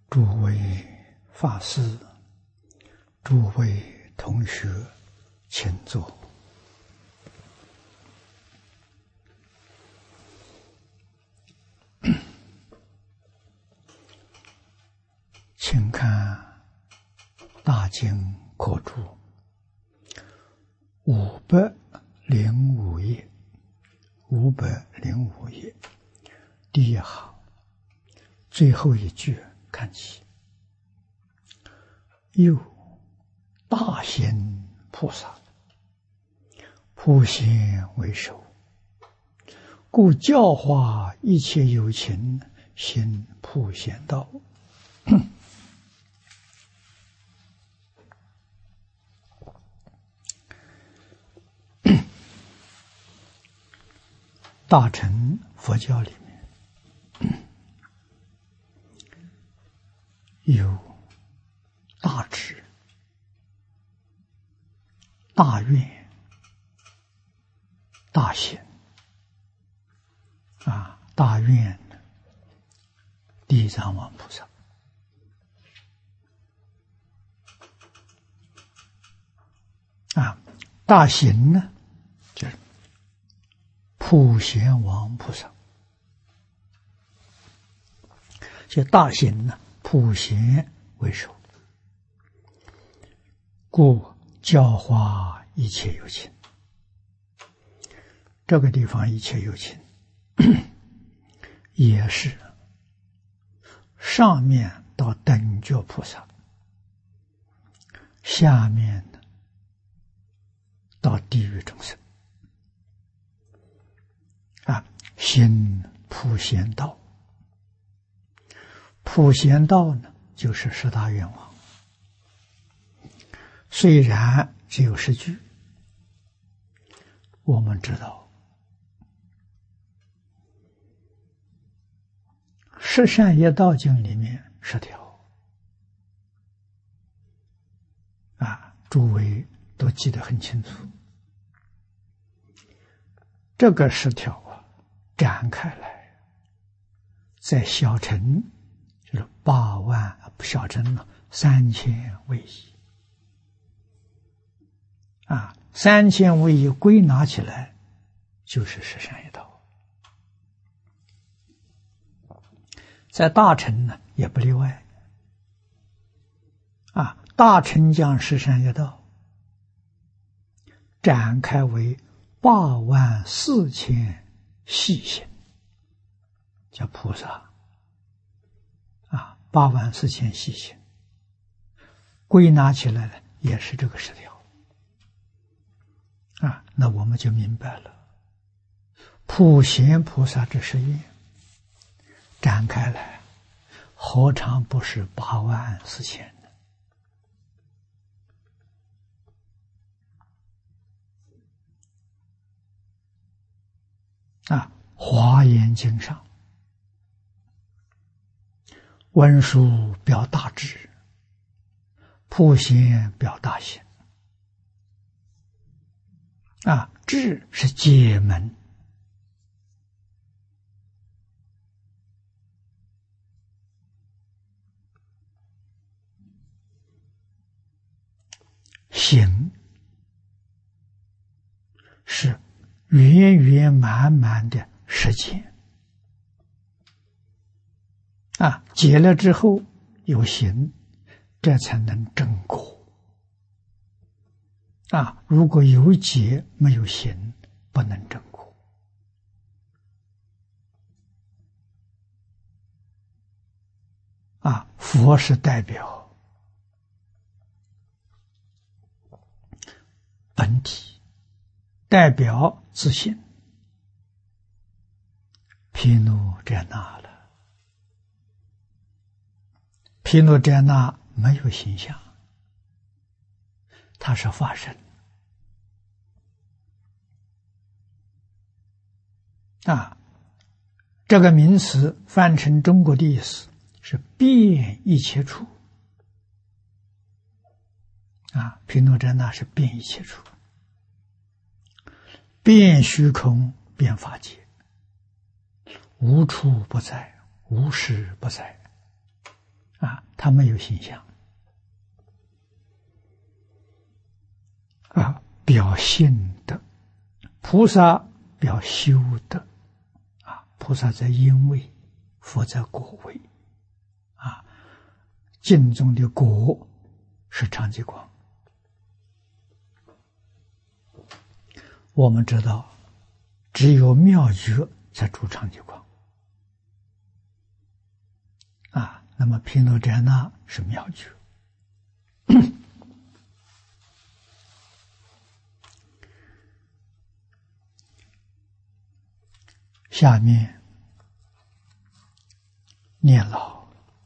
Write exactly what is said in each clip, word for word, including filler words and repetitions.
诸位法师、诸位同学，请坐。请看大经课注五百零五页，五百零五页第一行最后一句看起，又大行菩萨，普贤为首，故教化一切有情，行普贤道。大乘佛教里面有大智、大愿、大行啊。大愿地藏王菩萨，啊，大行呢就是普贤王菩萨。这大行呢，普贤为首，故教化一切有情。这个地方一切有情也是上面到等觉菩萨，下面到地狱众生啊，行普贤道。普贤道呢，就是十大愿望。虽然只有十句，我们知道十善业道经里面十条啊，诸位都记得很清楚。这个十条啊，展开来，在小乘就是八万，小乘呢三千位一啊，三千位一归纳起来就是十善业道。在大乘呢也不例外啊，大乘将十善业道展开为八万四千细行，叫菩萨啊，八万四千细行归纳起来呢也是这个十条啊。那我们就明白了，普贤菩萨这十愿展开来，何尝不是八万四千呢？啊，华严经上文殊表大智，普贤表大行啊，智是解门，行是圆圆满满的实践啊，解了之后有行，这才能证果啊。如果有解没有行，不能证果啊。佛是代表本体，代表自信，毗卢遮那了。毗卢遮那没有形象，它是法身啊。这个名词翻成中国的意思是遍一切处啊，毗卢遮那是遍一切处，遍虚空，遍法界，无处不在，无时不在啊，他没有形象啊，表性德，菩萨表修德啊，菩萨在因位，佛在果位啊，经中的果是常寂光。我们知道，只有妙觉才住常寂光啊。那么毗卢遮那是妙觉。下面念老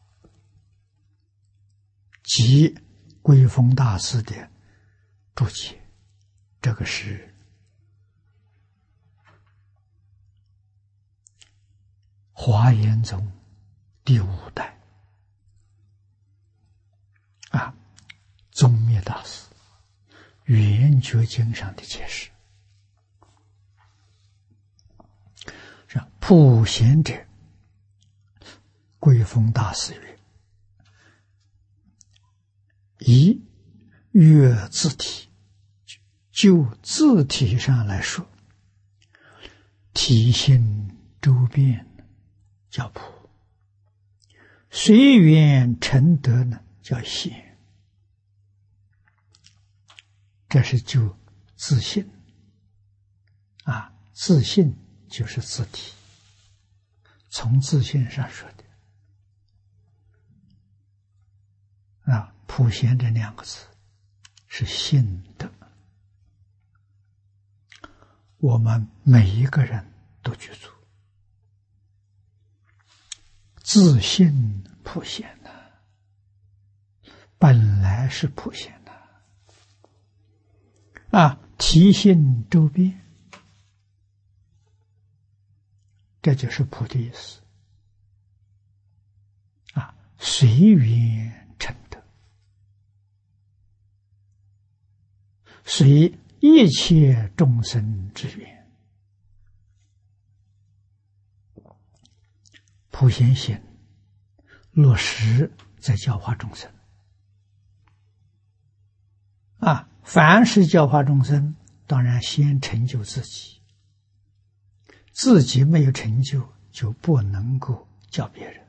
及归峰大师的注解，这个是华严宗第五代啊，宗灭大师圆觉经上的解释。是普贤者，归峰大师曰：以阅字体，就字体上来说，体性周遍叫普，随缘成德呢叫贤。这是就自信啊，自信就是字体，从自信上说的啊，普贤这两个字是信德，我们每一个人都具足。自信普贤呐、啊，本来是普贤呐、啊，啊，体性周遍，这就是普的意思啊，随缘成德，随一切众生之缘。普贤行落实在教化众生啊，凡是教化众生，当然先成就自己，自己没有成就，就不能够教别人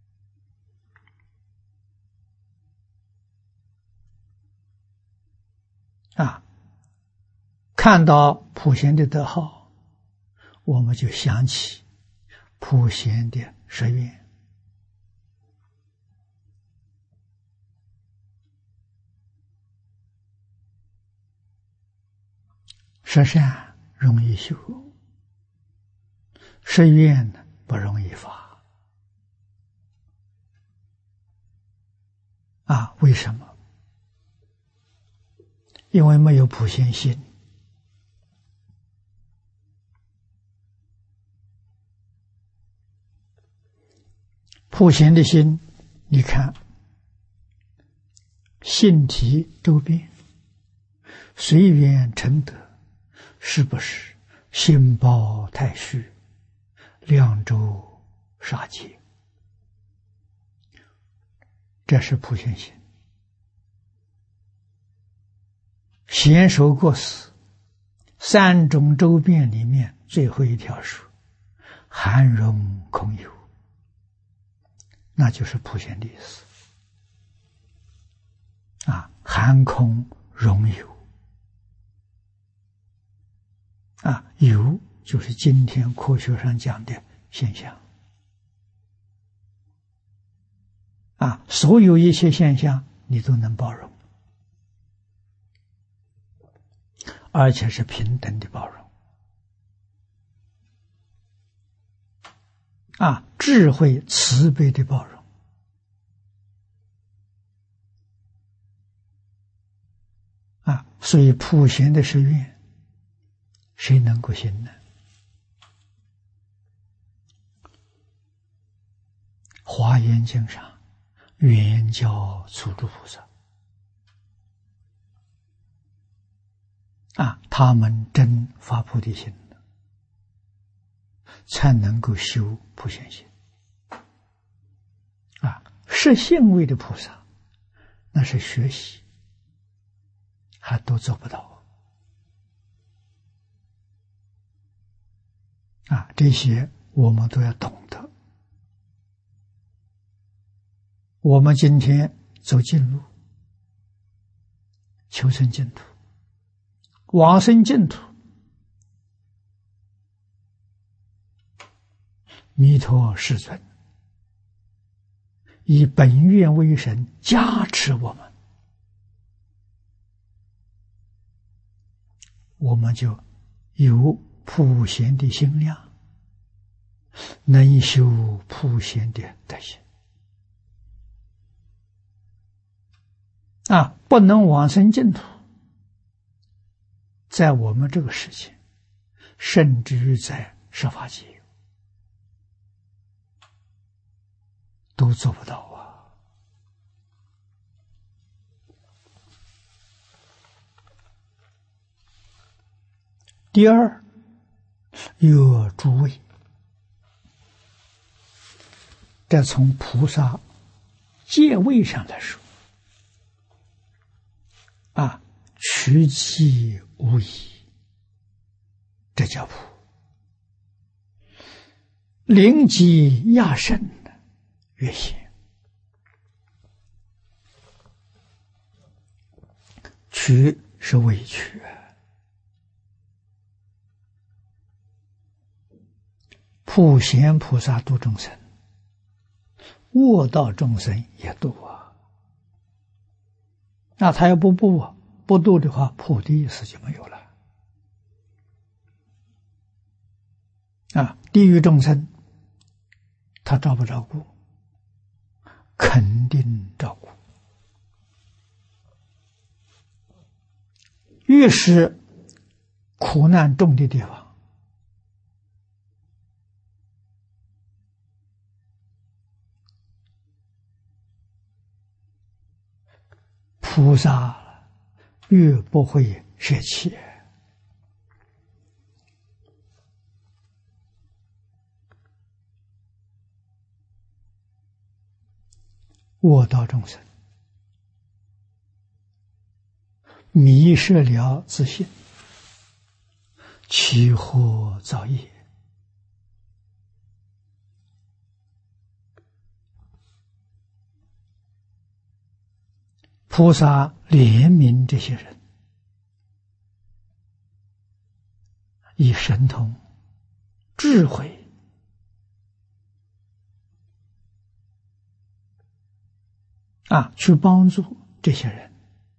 啊。看到普贤的德号，我们就想起普贤的十愿十善容易修，十愿不容易发啊？为什么？因为没有普贤心。普贤的心，你看，性体周遍，随缘成德，是不是心包太虚，量周杀戒？这是普贤心。贤首过死，三种周遍里面最后一条说含容空有，那就是普贤的意思啊，含空容有啊，有就是今天科学上讲的现象啊，所有一切现象你都能包容，而且是平等的包容啊，智慧慈悲的包容啊，所以普贤的十愿，谁能够行呢？华严经上圆教初住菩萨啊，他们真发菩提心了，才能够修普贤行啊。十实性位的菩萨，那是学习，还都做不到啊！这些我们都要懂得。我们今天走近路，求生净土，往生净土，弥陀世尊以本愿为神加持我们，我们就有普贤的心量，能修普贤的德行啊！不能往生净土，在我们这个世界，甚至在十法界都做不到啊！第二，有诸位，这从菩萨界位上来说，啊，趋吉无疑，这叫普；灵吉亚圣，越显。屈是委屈，普贤菩萨度众生，卧道众生也度啊。那他要不不不度的话，普的意思就没有了啊。地狱众生，他照不照顾？肯定照顾。越是苦难重的地方，菩萨越不会舍弃。卧道众生迷失了自信，起惑造业，菩萨怜悯这些人，以神通智慧啊去帮助这些人。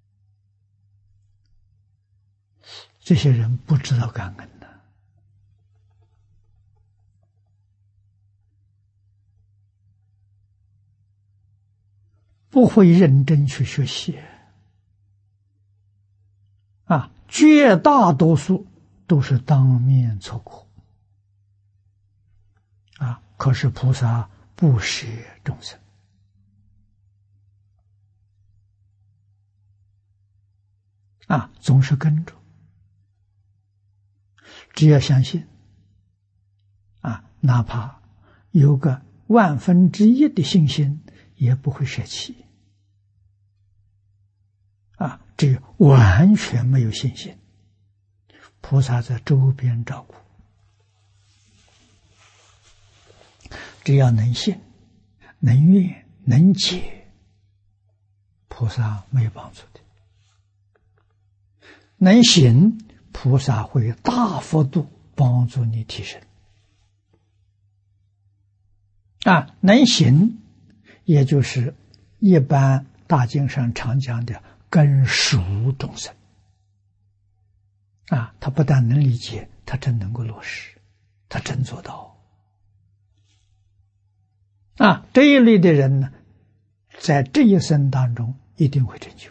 这些人不知道感恩的，不会认真去学习啊，绝大多数都是当面错过啊。可是菩萨不舍众生啊，总是跟着。只要相信啊，哪怕有个万分之一的信心，也不会舍弃啊。只有完全没有信心，菩萨在周边照顾。只要能信、能愿、能解，菩萨没有帮助的。能行，菩萨会大幅度帮助你提升啊。能行，也就是一般大经上常讲的根熟众生啊，他不但能理解，他真能够落实，他真做到啊。这一类的人呢，在这一生当中一定会成就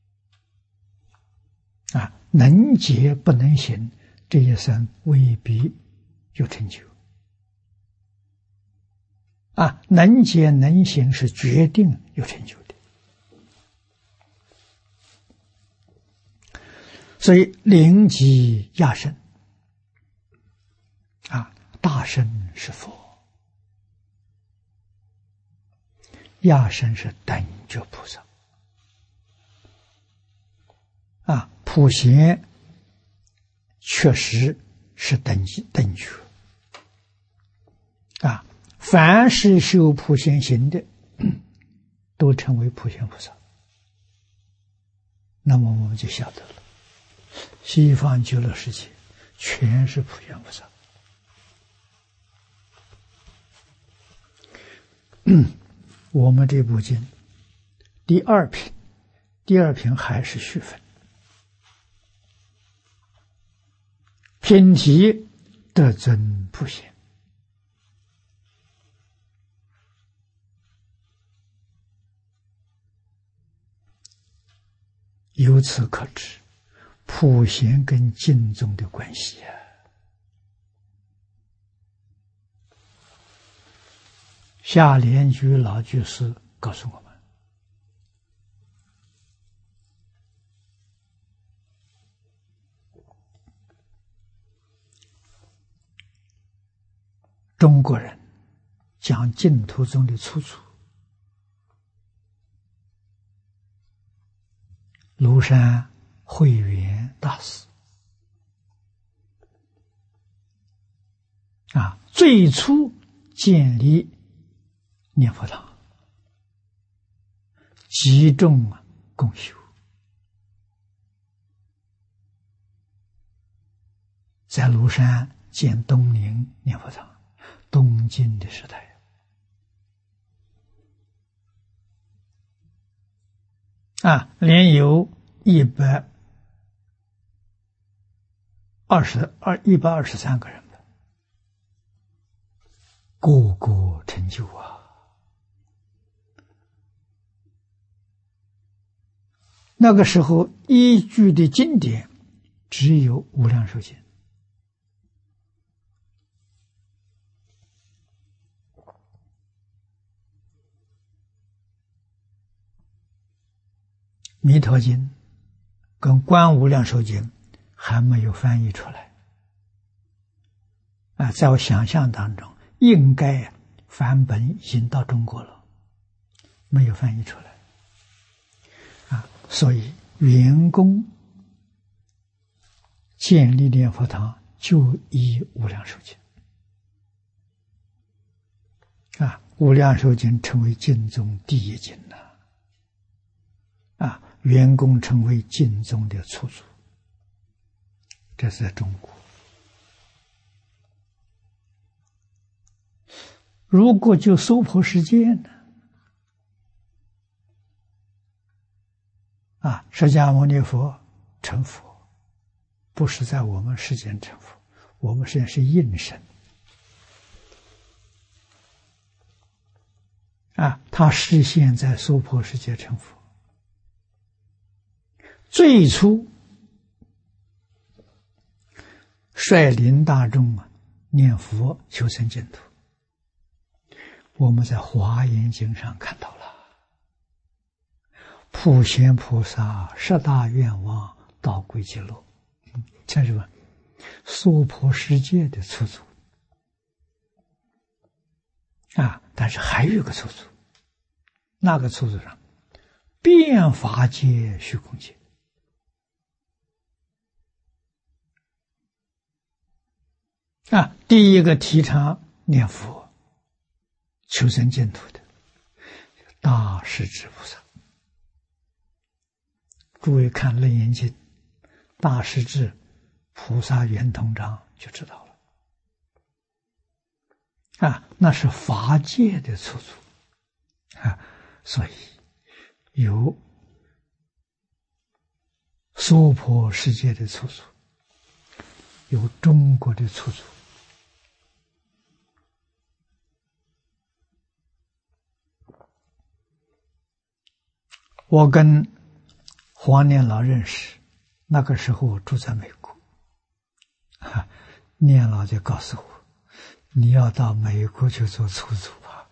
啊。能解不能行，这一生未必有成就啊。能解能行是决定有成就的。所以灵吉亚圣啊，大圣是佛， 亚圣是等觉菩萨啊，普贤确实是等级等觉啊，凡是修普贤行的，都称为普贤菩萨。那么我们就晓得了，西方极乐世界全是普贤菩萨。我们这部经第二品，第二品还是续分，品题得增普贤。由此可知，普贤跟净宗的关系啊。下莲居老居士告诉我们，中国人讲净土宗的出处，庐山慧远大师啊，最初建立念佛堂，集众共修，在庐山建东宁念佛堂，东晋的时代啊，连有一百二十二一百二十三个人吧，个个成就啊。那个时候依据的经典只有《无量寿经》，《弥陀经》跟《观无量寿经》还没有翻译出来啊，在我想象当中，应该梵本已经到中国了，没有翻译出来啊，所以圆工建立念佛堂就依《无量寿经》啊，《无量寿经》成为净宗第一经了啊，圆工成为净宗的出处，这是在中国。如果就娑婆世界呢？啊，释迦牟尼佛成佛，不是在我们世间成佛，我们实际上是应身。啊，他实现在娑婆世界成佛。最初率领大众啊念佛求生净土，我们在《华严经》上看到了普贤菩萨十大愿望到归极乐，这是什么？娑婆世界的出处啊！但是还有一个出处，那个出处上遍法界虚空界。啊，第一个提倡念佛求生净土的大势至菩萨。诸位看《楞严经》，大势至菩萨圆通章就知道了。啊，那是法界的出处啊，所以有娑婆世界的出处，有中国的出处。我跟黄念老认识，那个时候我住在美国，啊，念老就告诉我，你要到美国去做出租吧。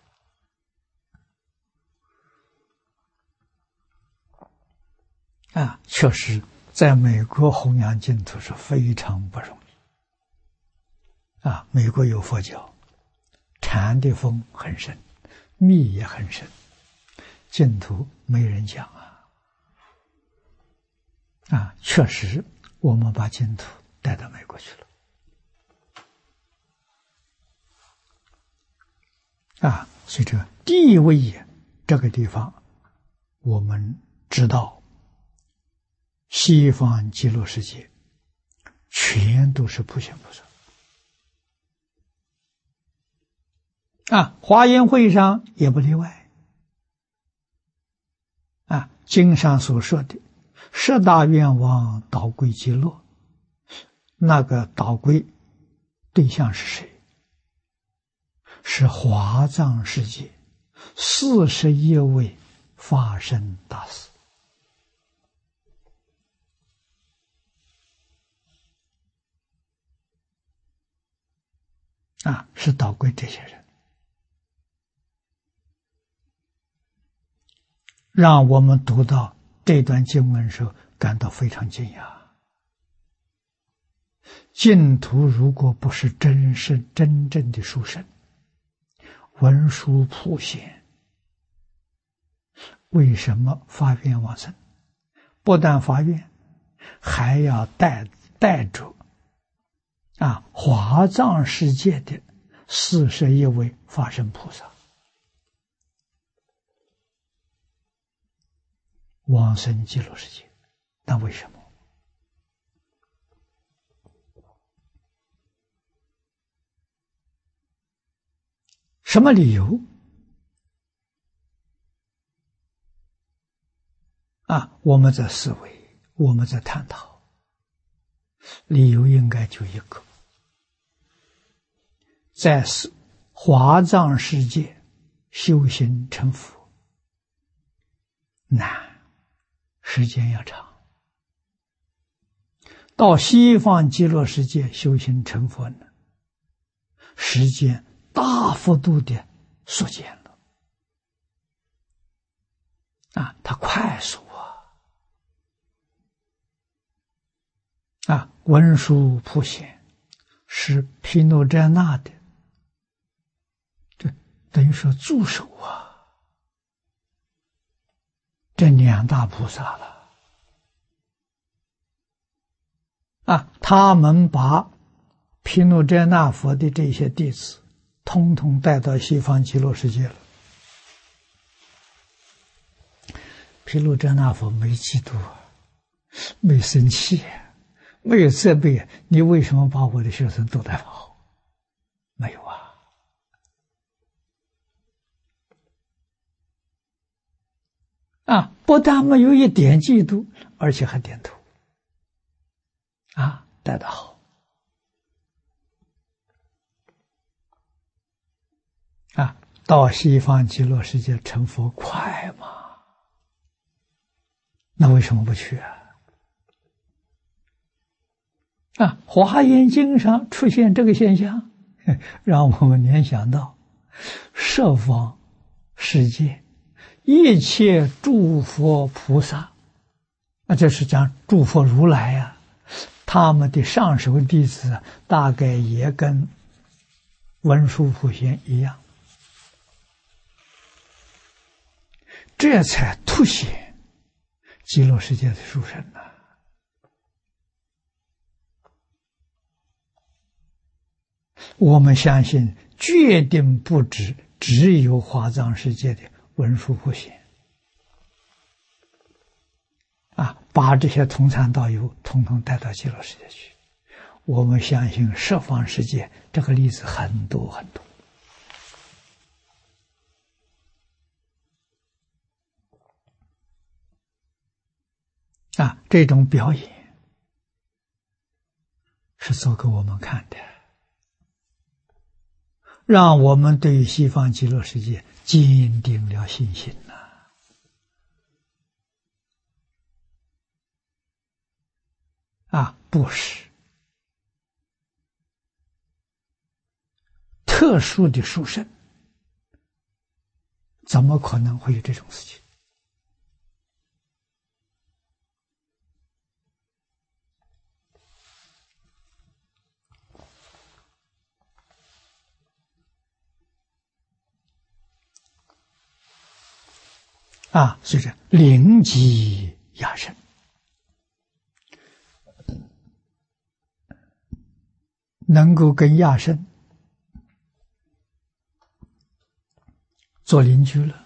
啊，确实在美国弘扬净土是非常不容易。啊，美国有佛教，禅的风很深，密也很深。 净土没人讲啊！啊，确实，我们把净土带到美国去了。啊，所以这个地位也，这个地方，我们知道，西方极乐世界全都是普贤菩萨。啊，华严会上也不例外。啊，经上所说的十大愿望导归极乐，那个导归对象是谁？是华藏世界四十一位法身大士。啊，是导归这些人，让我们读到这段经文时候感到非常惊讶。净土如果不是真是真正的殊胜，文殊普贤，为什么发愿往生？不但发愿，还要带带着啊华藏世界的四十一位法身菩萨往生极乐世界。那为什么？什么理由？啊，我们在思维，我们在探讨，理由应该就一个，在华藏世界修行成佛难，时间要长；到西方极乐世界修行成佛呢，时间大幅度的缩减了。啊，它快速啊！啊，文殊普贤是毗卢遮那的，这等于说助手啊，这两大菩萨了。啊，他们把毗卢遮那佛的这些弟子通通带到西方极乐世界了。毗卢遮那佛没嫉妒啊，没生气，没有责备，你为什么把我的学生都带跑？没有啊。啊，不但没有一点嫉妒，而且还点头。啊，带得好。啊，到西方极乐世界成佛快嘛？那为什么不去啊？啊，《华严经》上出现这个现象，让我们联想到十方世界一切诸佛菩萨，那这是讲诸佛如来啊，他们的上首弟子大概也跟文殊普贤一样，这才凸显极乐世界的殊胜呐！我们相信，决定不止只有华藏世界的文殊普贤啊，把这些同参道友统统带到极乐世界去。我们相信十方世界这个例子很多很多。啊，这种表演是做给我们看的，让我们对于西方极乐世界坚定了信心呐！啊，不是特殊的殊胜，怎么可能会有这种事情？ 啊，所以说灵机亚生，能够跟亚生做邻居了，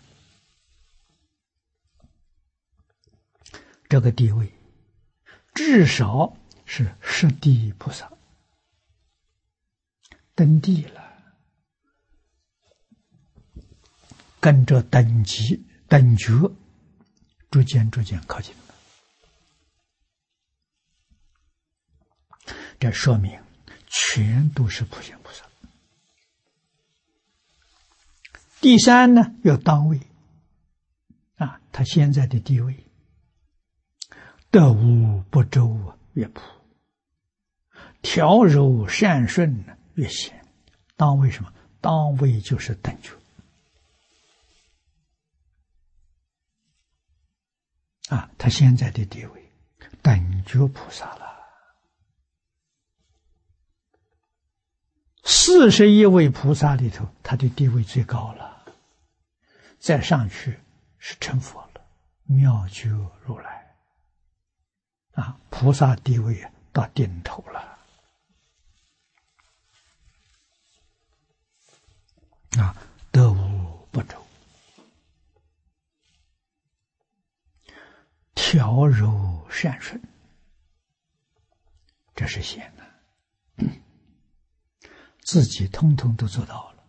这个地位至少是十地菩萨登地了，跟着等级等觉逐渐逐渐靠近了，这说明全都是普贤菩萨。第三呢，要当位啊，他现在的地位，得无不周越普，调柔善顺越显。当位什么？当位就是等觉啊，他现在的地位等觉菩萨了。四十一位菩萨里头，他的地位最高了，再上去是成佛了，妙觉如来啊，菩萨地位到顶头了啊，得无不周，调柔善顺，这是显的。自己通通都做到了，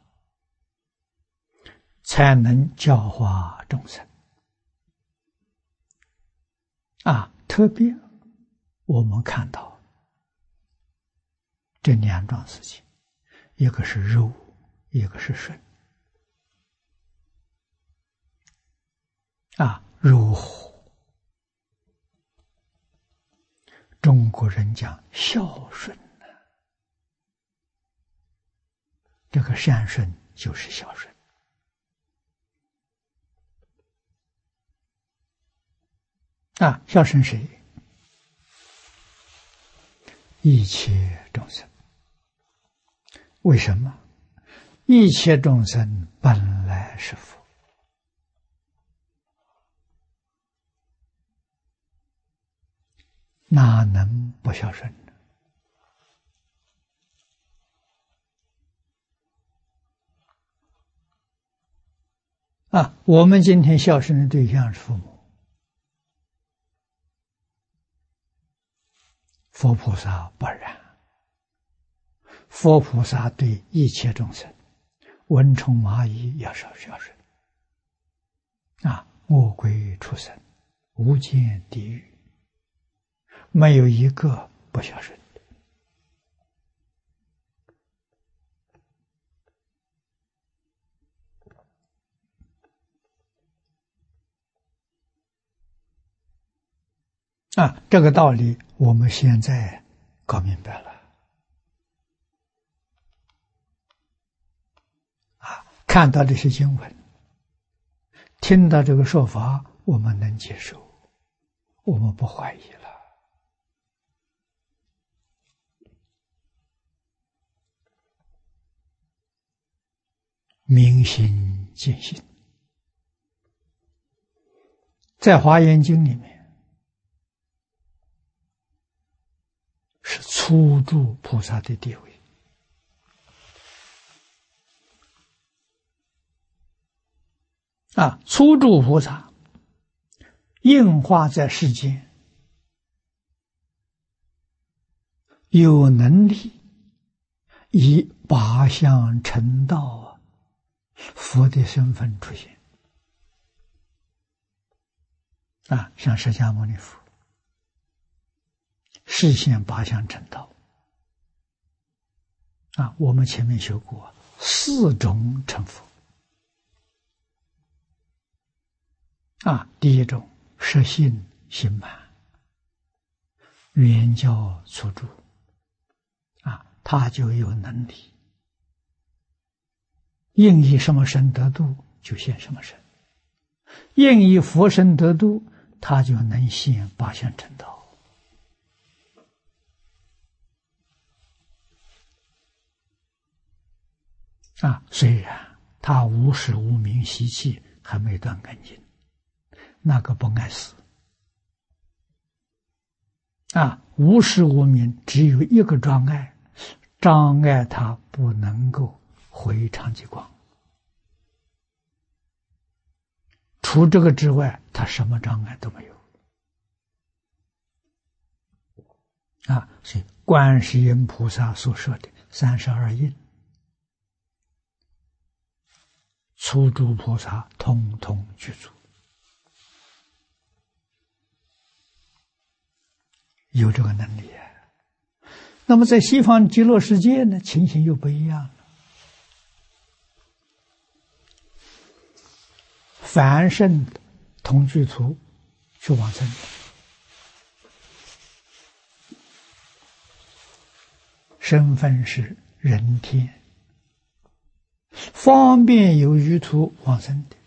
才能教化众生啊！特别我们看到这两桩事情，一个是柔，一个是顺啊，柔和。中国人讲孝顺，这个善顺就是孝顺啊！孝顺谁？一切众生。为什么？一切众生本来是佛，哪能不孝顺呢？啊，我们今天孝顺的对象是父母，佛菩萨不然。佛菩萨对一切众生，蚊虫蚂蚁要孝顺啊，恶鬼畜生、无间地狱，没有一个不孝顺的啊！这个道理我们现在搞明白了啊！看到这些经文，听到这个说法，我们能接受，我们不怀疑了。明心见性，在《华严经》里面是初住菩萨的地位啊，初住菩萨应化在世间，有能力以八相成道佛的身份出现啊，像释迦牟尼佛示现八相成道啊，我们前面学过四种成佛啊，第一种实性心满，圆教初住啊，他就有能力应以什么身得度就现什么身，应以佛身得度，他就能现八相成道啊。虽然他无始无明习气还没断干净那个不碍事。啊，无始无明只有一个障碍，障碍他不能够回长吉光。除这个之外，他什么障碍都没有。啊，所以观世音菩萨所说的三十二应，初诸菩萨通通具足，有这个能力啊。那么在西方极乐世界呢，情形又不一样了。凡圣同居图去往生，身份是人天，方便有余图往生的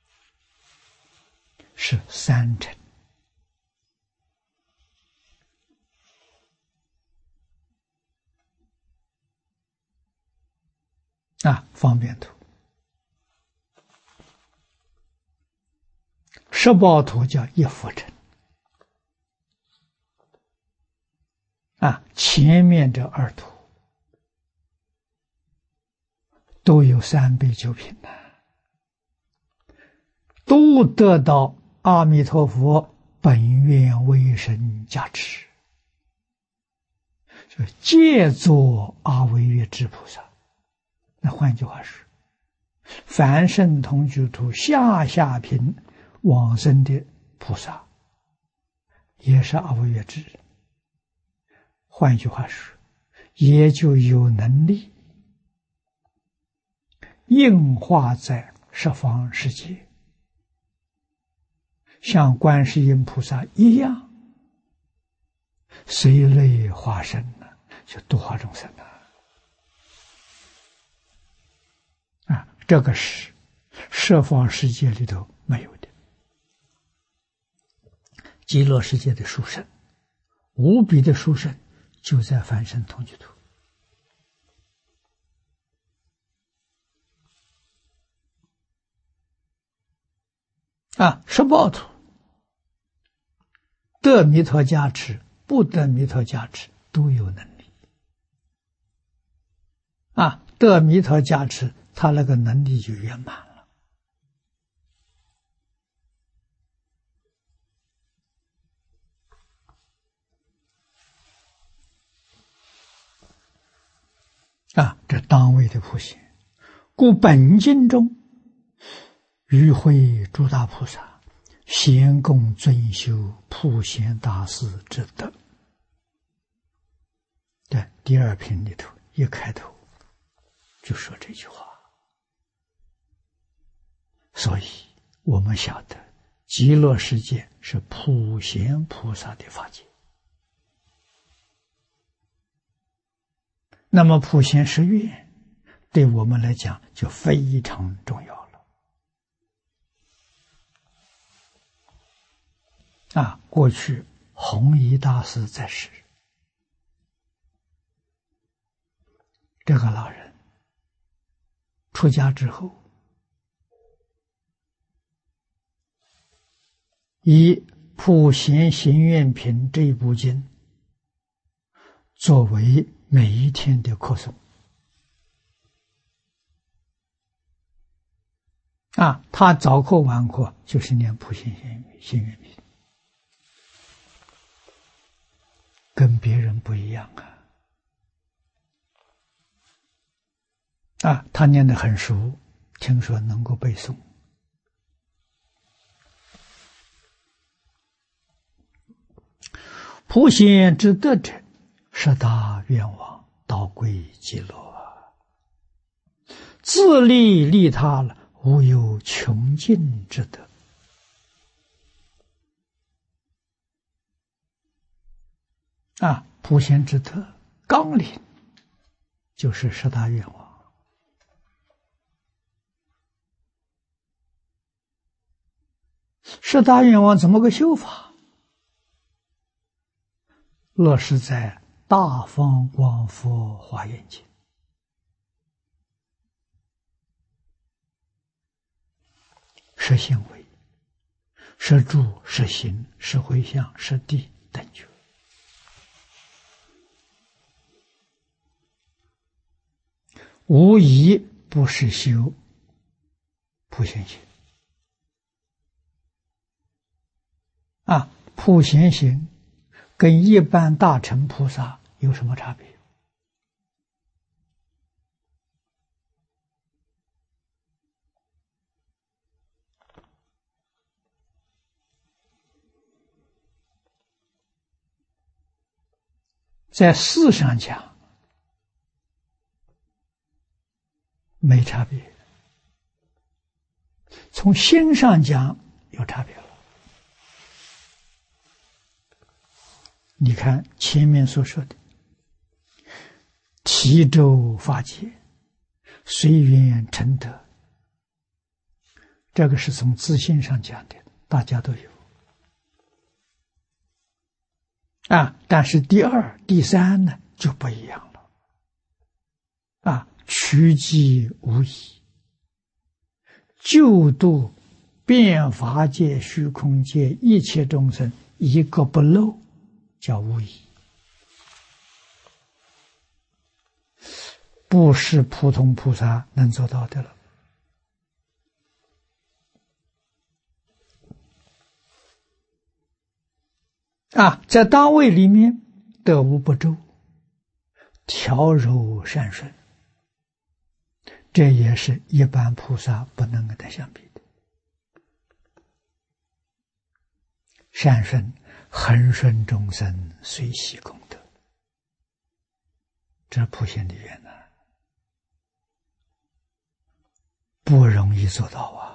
是三乘。啊，方便图。十报图叫一佛乘。啊，前面这二图都有三杯九品呐，都得到阿弥陀佛本愿威神加持，就借作阿惟越致菩萨。那换句话说，凡圣同居土下下品往生的菩萨也是阿惟越致，换句话说，也就有能力应化在十方世界，像观世音菩萨一样，随类化身呢，就度化众生了。啊，这个是十方世界里头没有的。极乐世界的殊胜，无比的殊胜，就在凡圣同居土。啊，十报土得弥陀加持，不得弥陀加持都有能力。啊，得弥陀加持，他那个能力就圆满了。啊，这当位的普贤，故本经中与会诸大菩萨咸共尊修普贤大士之德。在第二品里头一开头就说这句话，所以我们晓得极乐世界是普贤菩萨的法界。那么普贤十愿对我们来讲就非常重要了。啊，过去弘一大师在世，这个老人出家之后，以《普贤行愿品》这部经作为每一天的课诵。啊，他早课晚课就是念普贤行愿品，跟别人不一样啊！啊，他念得很熟，听说能够背诵。普贤之德者，十大愿望，道归极乐，自利利他了，无有穷尽之德。啊，普贤之德纲领就是十大愿望。十大愿望怎么个修法？落实在《大方广佛华严经》。实行为是住，是行，是回向，是地等觉。无疑不是修普贤行啊！普贤行跟一般大乘菩萨有什么差别？在事上讲没差别，从心上讲有差别了。你看前面所说的提州法界，随缘成德，这个是从自信上讲的，大家都有啊。但是第二、第三呢就不一样了啊。趋吉无疑，救度遍法界、虚空界一切众生，一个不漏，叫无疑。不是普通菩萨能做到的了啊！在单位里面得无不周，调柔善顺，这也是一般菩萨不能跟他相比的。善顺恒顺众生，随喜功德，这普贤的缘呢，不容易做到啊。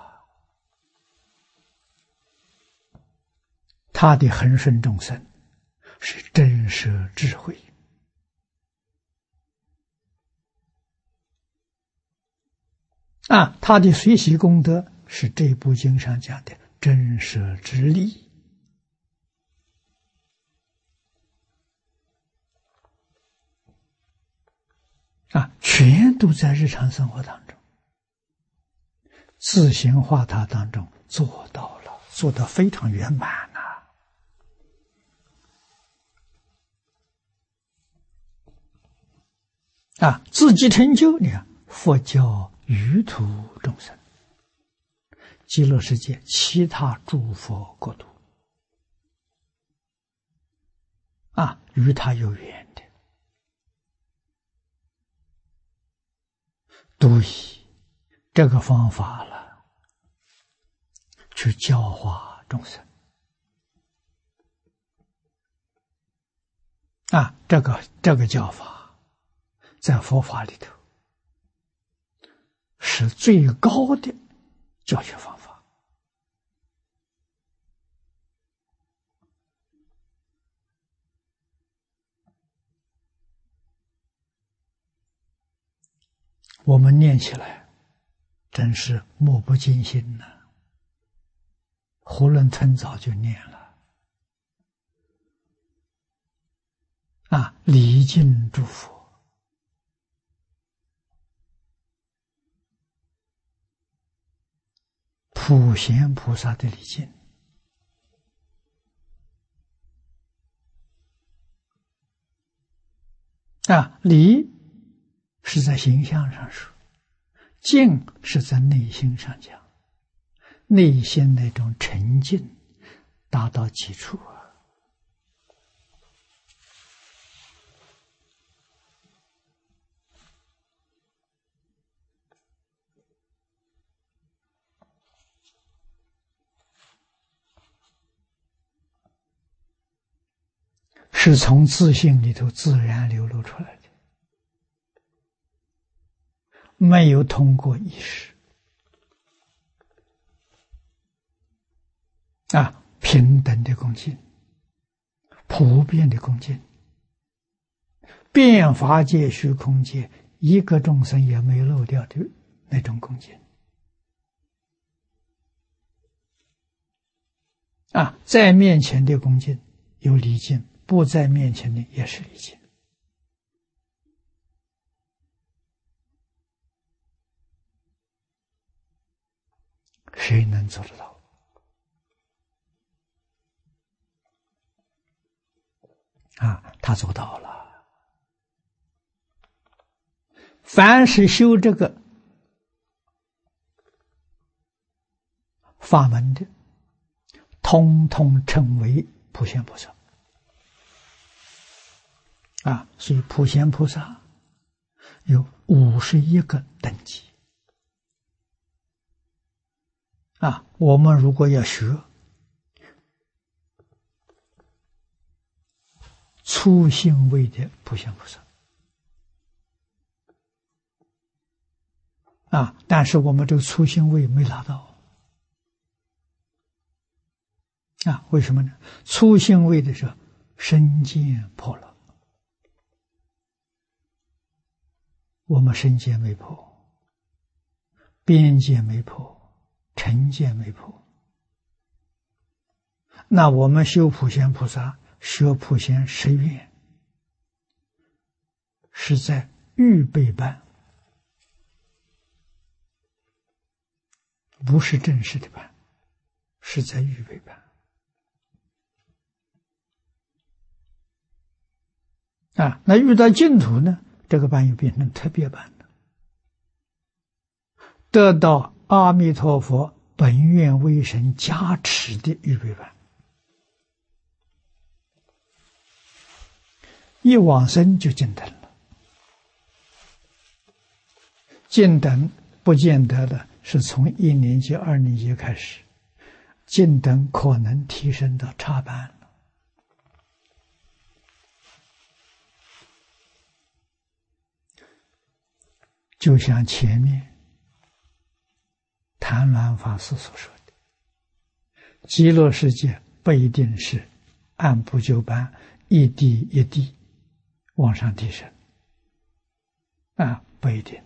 他的恒顺众生是真实智慧啊，他的随喜功德是这部经上讲的真实之力啊，全都在日常生活当中自行化他当中做到了，做得非常圆满呐！啊，自己成就，你看佛教余土众生，极乐世界其他诸佛国土啊，与他有缘的，都以这个方法了去教化众生啊，这个这个教法在佛法里头是最高的教学方法我们念起来真是莫不惊心呐、啊！囫囵吞枣就念了啊，礼敬诸佛，普贤菩萨的礼敬啊，礼是在形象上说，敬是在内心上讲，内心那种沉静达到基础啊。是从自信里头自然流露出来的，没有通过意识啊，平等的恭敬，普遍的恭敬，遍法界虚空界一个众生也没漏掉的那种恭敬啊，在面前的恭敬有礼敬，不在面前的也是礼敬。谁能做得到啊，他做到了。凡是修这个法门的，通通称为普贤菩萨。啊，所以普贤菩萨有五十一个等级。啊，我们如果要学粗性位的普贤菩萨，啊，但是我们这个粗性位没达到。啊，为什么呢？粗性位的时候，身见破了，我们身见没破，边见没破，尘见没破。那我们修普贤菩萨，学普贤十愿，是在预备班，不是正式的班，是在预备班。啊，那遇到净土呢，这个班又变成特别班了，得到阿弥陀佛本愿威神加持的预备班。一往生就进等了，进等不见得的是从一年级、二年级开始，进等可能提升到插班了。就像前面谭鸾法师所说的，极乐世界不一定是按部就班，一滴一滴往上提升，啊，不一定。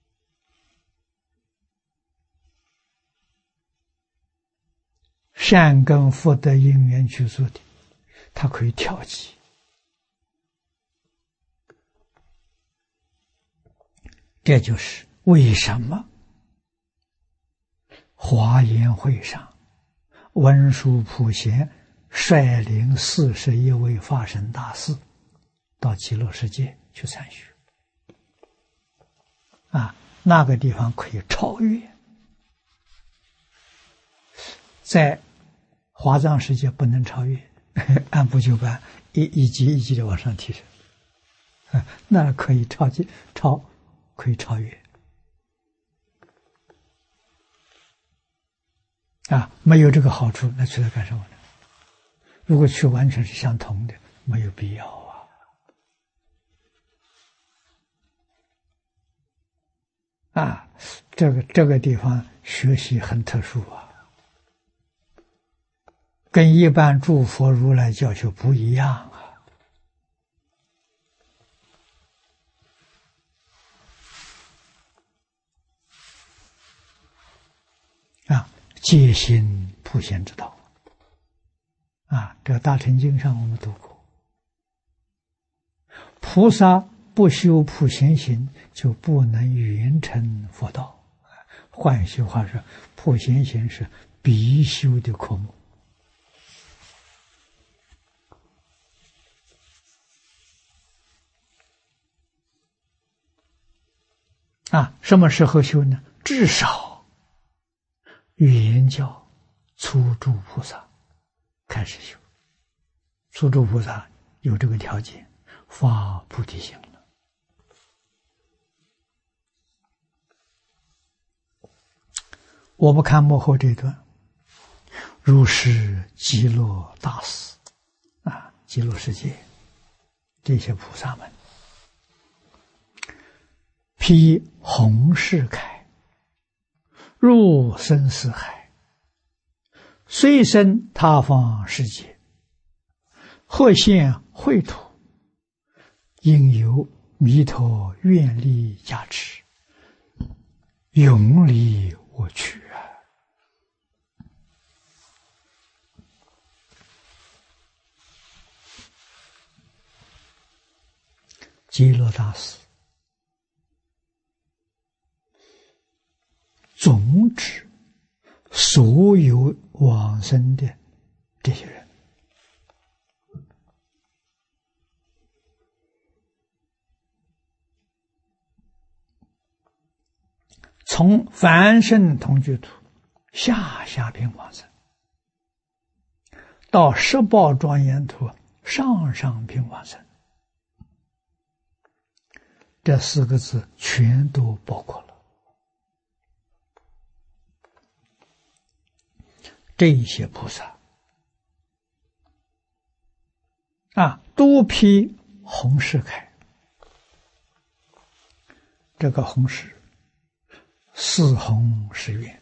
善根福德因缘去做的，它可以调剂。这就是为什么华严会上文殊普贤率领四十一位法身大士到极乐世界去参学。啊，那个地方可以超越，在华藏世界不能超越，按部就班，一一级一级的往上提升，啊，那可以超级超。可以超越啊！没有这个好处，那去了干什么呢？如果去完全是相同的，没有必要啊！啊，这个这个地方学习很特殊啊，跟一般诸佛如来教学不一样啊。啊，戒心普贤之道啊，这个大乘经上我们读过，菩萨不修普贤行，就不能圆成佛道。换一句话说，普贤行是必修的科目啊。什么时候修呢？至少圆教初住菩萨开始修，初住菩萨有这个条件，发菩提心了。我们看幕后这段，如是极乐大士啊，极乐世界这些菩萨们，披红饰铠，入生死海，虽生他方世界，或现秽土，应由弥陀愿力加持，永离我去啊！极乐大师总指所有往生的这些人从凡圣同居土下下品往生，到十报庄严土上上品往生，这四个字全都包括了。这一些菩萨啊，都披红饰铠。这个红饰，四弘誓愿，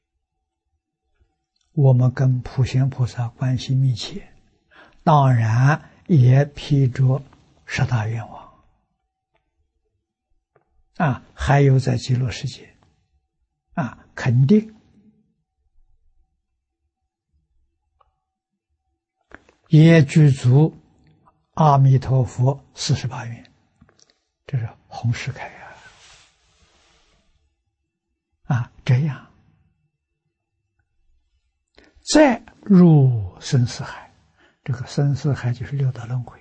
我们跟普贤菩萨关系密切，当然也披着十大愿望啊，还有在极乐世界啊，肯定也具足阿弥陀佛四十八愿，这是弘誓铠啊！啊，这样再入生死海，这个生死海就是六道轮回，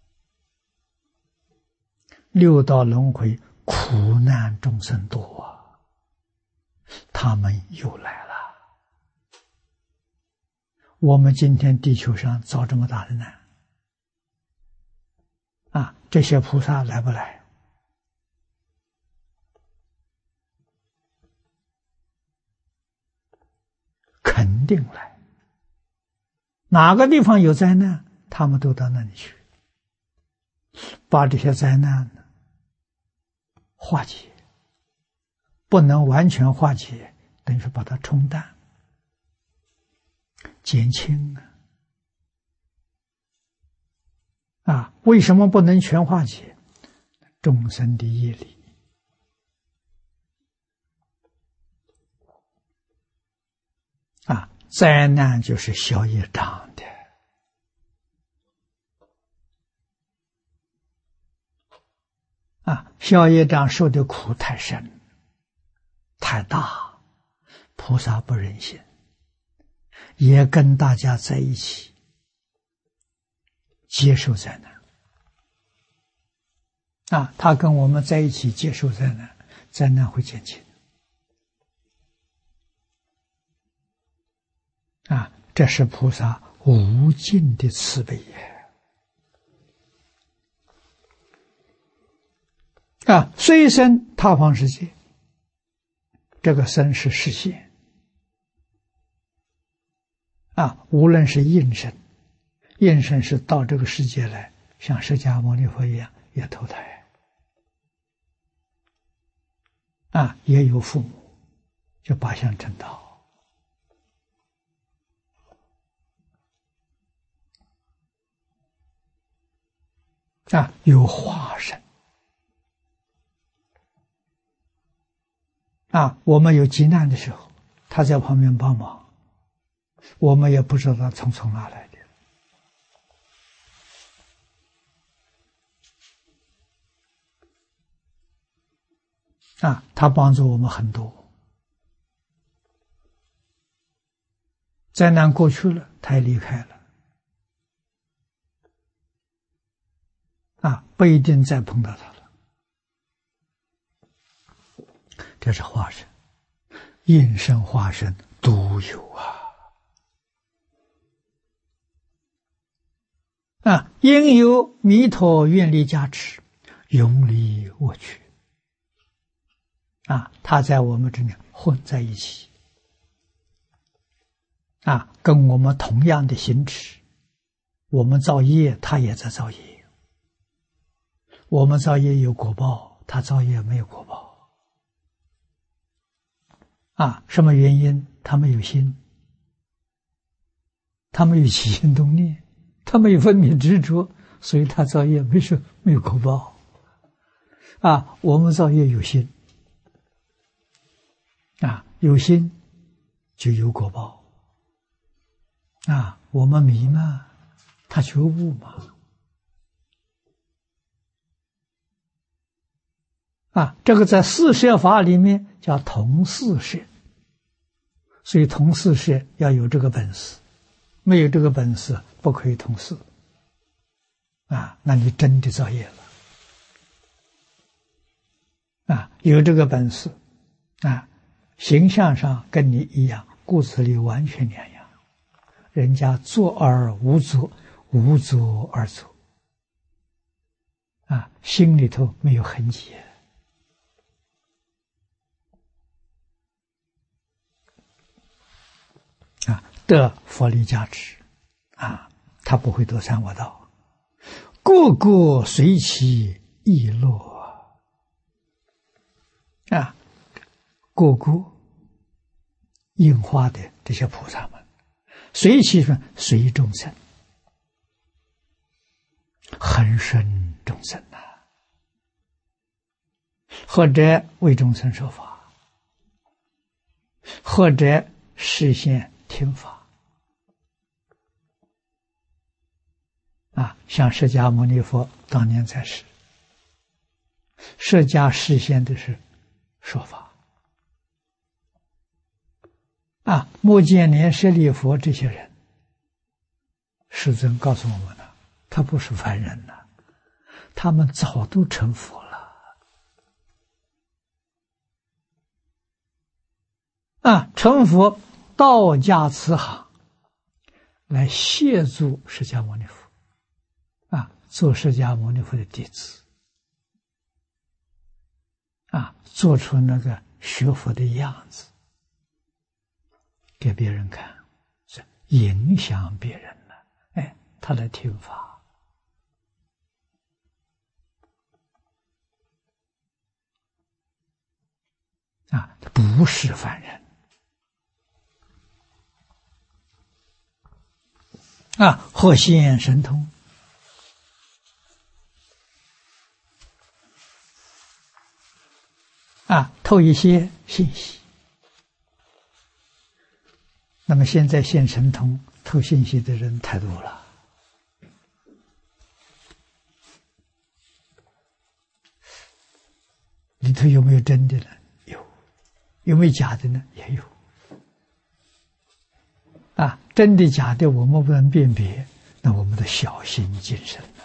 六道轮回苦难众生多啊，他们又来了。我们今天地球上遭这么大的难啊，这些菩萨来不来？肯定来。哪个地方有灾难，他们都到那里去，把这些灾难化解。不能完全化解，等于说把它冲淡减轻啊！啊，为什么不能全化解？众生的业力啊，灾难就是消业障的啊，消业障受的苦太深太大，菩萨不忍心。也跟大家在一起接受灾难啊，他跟我们在一起接受灾难，灾难会减轻啊，这是菩萨无尽的慈悲也啊！虽生他方世界，这个生是实现啊，无论是应身，应身是到这个世界来，像释迦牟尼佛一样也投胎啊，也有父母，就八相成道啊，有化身啊，我们有急难的时候，他在旁边帮忙。我们也不知道他从从哪来的啊，他帮助我们很多。灾难过去了，他也离开了啊，不一定再碰到他了。这是化身，应身化身都有啊。啊，应有弥陀愿力加持，永离我去。啊，他在我们这里混在一起，啊，跟我们同样的行持，我们造业，他也在造业；我们造业有果报，他造业没有果报。啊，什么原因？他没有心，他没有起心动念。他没有分别执着，所以他造业没有没有果报啊。我们造业有心啊，有心就有果报啊。我们迷嘛，他觉悟嘛啊。这个在四摄法里面叫同四摄，所以同四摄要有这个本事，没有这个本事不可以同四啊，那你真的造业了啊！有这个本事啊， 形象上跟你一样，骨子里完全两样。人家作而无作，无作而作，啊，心里头没有痕迹。啊，得佛力加持，啊，他不会躲三恶道，个个随其意乐，啊，个个应化的这些菩萨们，随其说随众生，恒生众生呐、啊，或者为众生说法，或者实现听法，啊，像释迦牟尼佛当年在世，释迦实现的是说法，啊，目犍连、舍利弗这些人，世尊告诉我们了，他不是凡人了，他们早都成佛了，啊，成佛。道家慈航来协助释迦牟尼佛，啊，做释迦牟尼佛的弟子，啊，做出那个学佛的样子给别人看，是影响别人了。哎，他来听法，啊，不是凡人。啊，或现神通，啊，透一些信息。那么现在现神通、透信息的人太多了，里头有没有真的呢？有。有没有假的呢？也有。啊，真的假的我们不能辨别，那我们得小心谨慎了。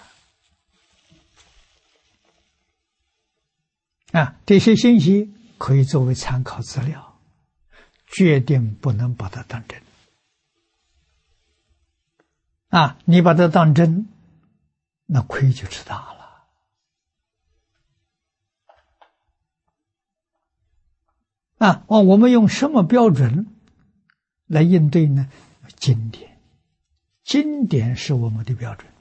啊，这些信息可以作为参考资料，决定不能把它当真。啊，你把它当真，那亏就吃大了。啊，我们用什么标准来应对呢？经典，经典是我们的标准。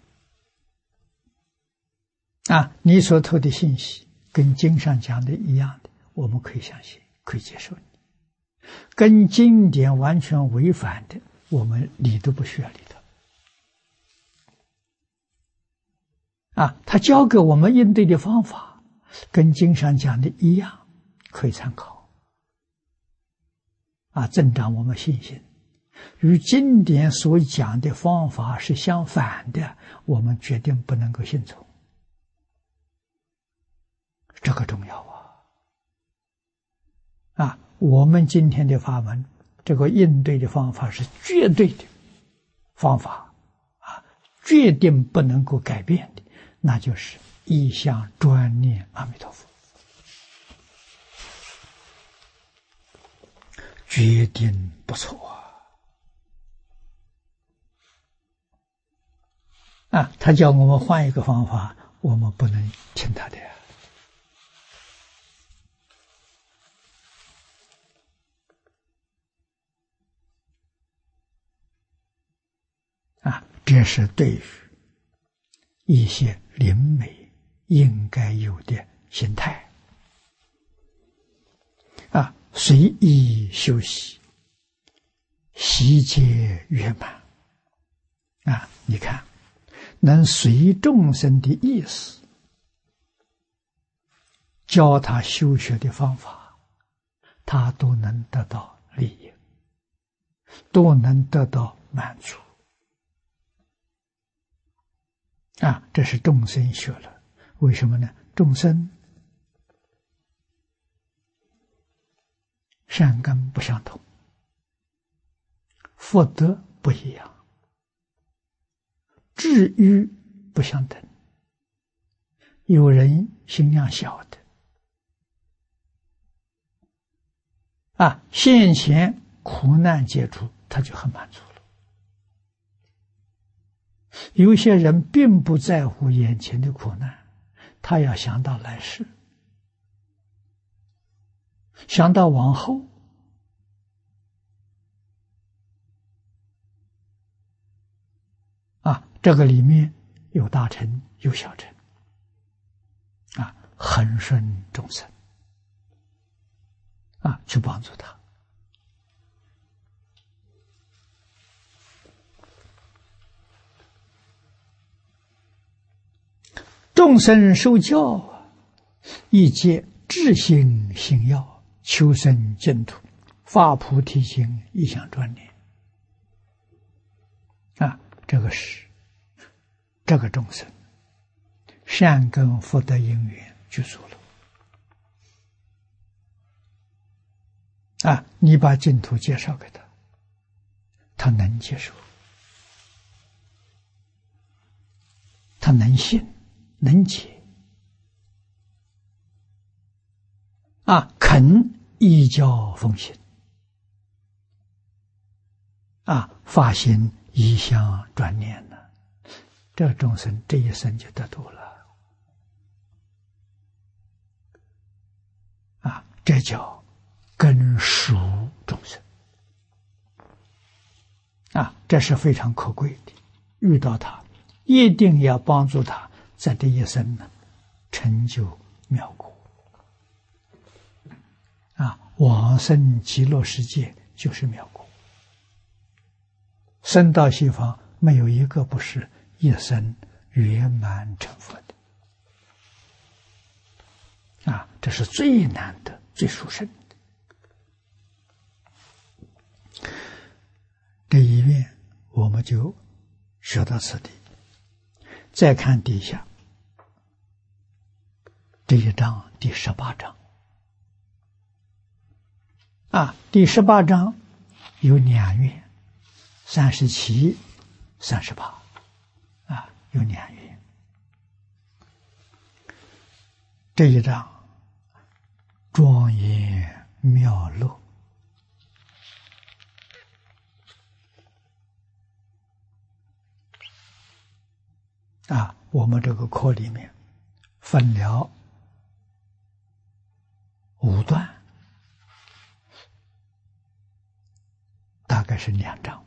啊，你所透的信息跟经上讲的一样的，我们可以相信，可以接受你。跟经典完全违反的，我们理都不需要理它。啊，他教给我们应对的方法，跟经上讲的一样，可以参考。啊，增长我们信心。与经典所讲的方法是相反的，我们决定不能够信从。这个重要啊！啊，我们今天的法门，这个应对的方法是绝对的方法，啊，决定不能够改变的，那就是一向专念阿弥陀佛，决定不错啊！啊，他叫我们换一个方法，我们不能听他的。啊，这是对于一些灵媒应该有的心态。啊，随意修习，习皆圆满。啊，你看，能随众生的意思，教他修学的方法，他都能得到利益，都能得到满足。啊，这是众生学了，为什么呢？众生善根不相同，福德不一样，智欲不相等。有人心量小的， 啊，现前苦难解除，他就很满足了。有些人并不在乎眼前的苦难，他要想到来世，想到往后。啊，这个里面有大乘，有小乘，啊，恒顺众生，啊，去帮助他。众生受教，亦皆至心信要，求生净土，发菩提心，一向专念。啊，这个是这个众生善根福德因缘具足了。啊，你把净土介绍给他，他能接受，他能信，能解。啊，肯依教奉行。啊，发心一向专念呢，这众生这一生就得度了。啊，这叫根熟众生。啊，这是非常可贵的，遇到他一定要帮助他在这一生呢成就妙果。啊，往生极乐世界就是妙果。生到西方，没有一个不是一生圆满成佛的。啊，这是最难得、最殊胜的。这一遍我们就学到此地。再看底下这一章，第十八章。啊，第十八章有两愿。三十七、三十八，啊，有两愿。这一章庄严妙乐，啊，我们这个课里面分了五段，大概是两章。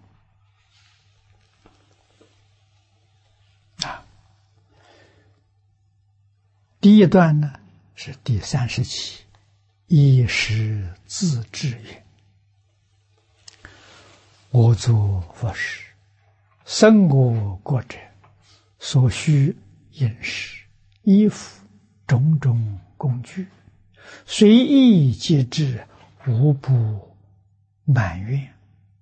第一段呢是第三十七，一时自制愿。我作佛时，生我国者，所需饮食、衣服、种种工具，随意皆至，无不满愿。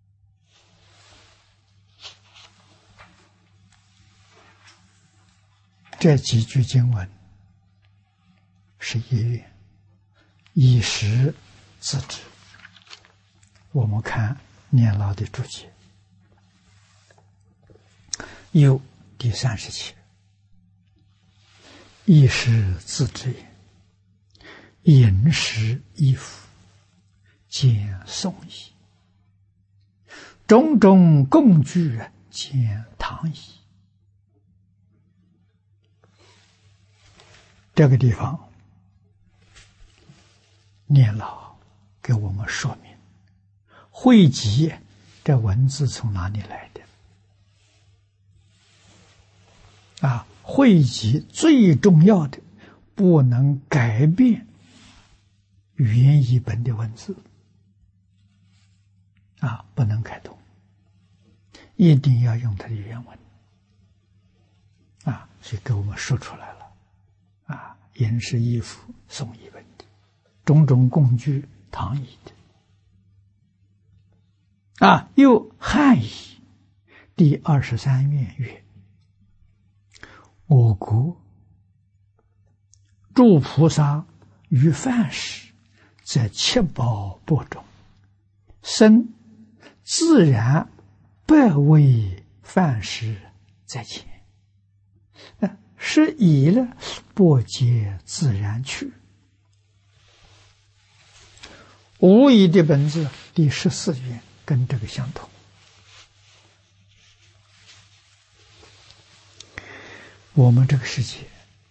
这几句经文是一愿，以时自制。我们看年老的注解，有第三十七，以时自制也，饮食衣服兼送衣，种种工具兼躺椅。这个地方念老给我们说明汇集这文字从哪里来的。啊，汇集最重要的不能改变原译本的文字，啊，不能改动，一定要用它的原文。啊，所以给我们说出来了。啊，饮食衣服送衣本的，种种工具躺椅的。啊，又汉译第二十三愿曰：我国诸菩萨于饭时，在七宝钵中，生自然百味饭食在前。啊，是以了钵皆自然去， 无疑的本质第十四愿跟这个相同。我们这个世界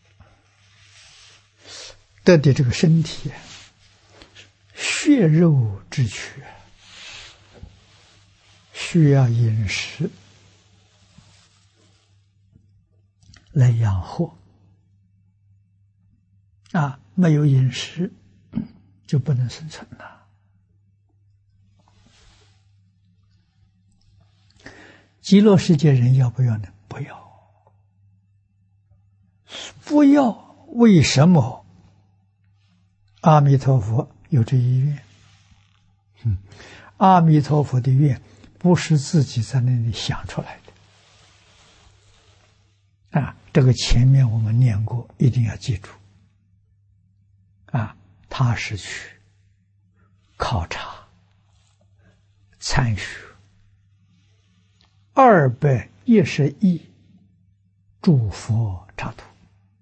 得的这个身体，血肉之躯，需要饮食来养活啊，没有饮食就不能生存了。极乐世界人要不要呢？不要。不要，为什么？阿弥陀佛有这一愿。嗯，阿弥陀佛的愿不是自己在那里想出来的啊，这个前面我们念过，一定要记住啊，他是去考察参学二百一十亿诸佛刹土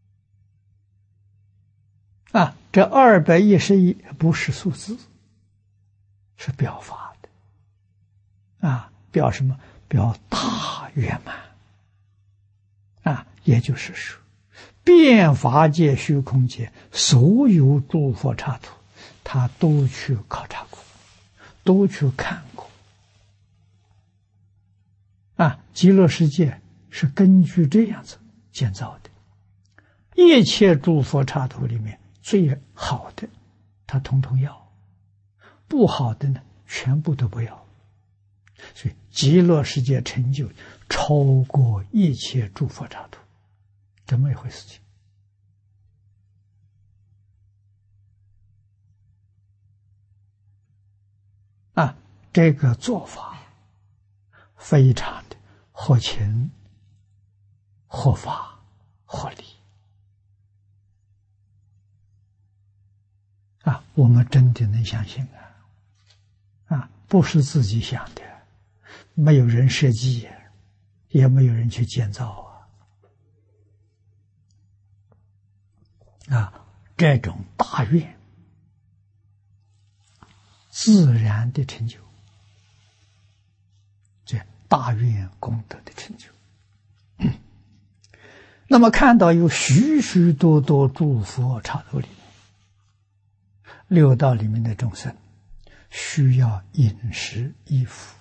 啊，这二百一十亿不是数字，是表法的啊，表什么？表大圆满啊，也就是说，遍法界、虚空界所有诸佛刹土，他都去考察过，都去看过啊。极乐世界是根据这样子建造的，一切诸佛刹土里面最好的，他统统要；不好的呢，全部都不要。所以极乐世界成就超过一切诸佛刹土，这么一回事情啊！这个做法非常的合情、合法、合理啊！我们真的能相信啊！啊，不是自己想的，没有人设计，也没有人去建造啊！啊，这种大愿自然的成就，这大愿功德的成就。那么看到有许许多多诸佛刹土里面，六道里面的众生需要饮食衣服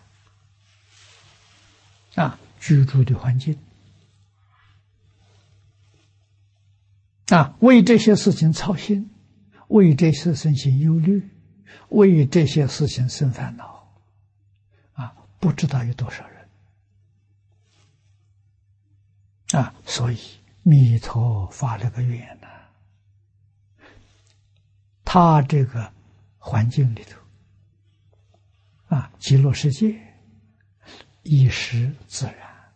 啊，居住的环境啊，为这些事情操心，为这些事情忧虑，为这些事情生烦恼啊，不知道有多少人啊，所以弥陀发了个愿呢，他这个环境里头啊，极乐世界衣食自然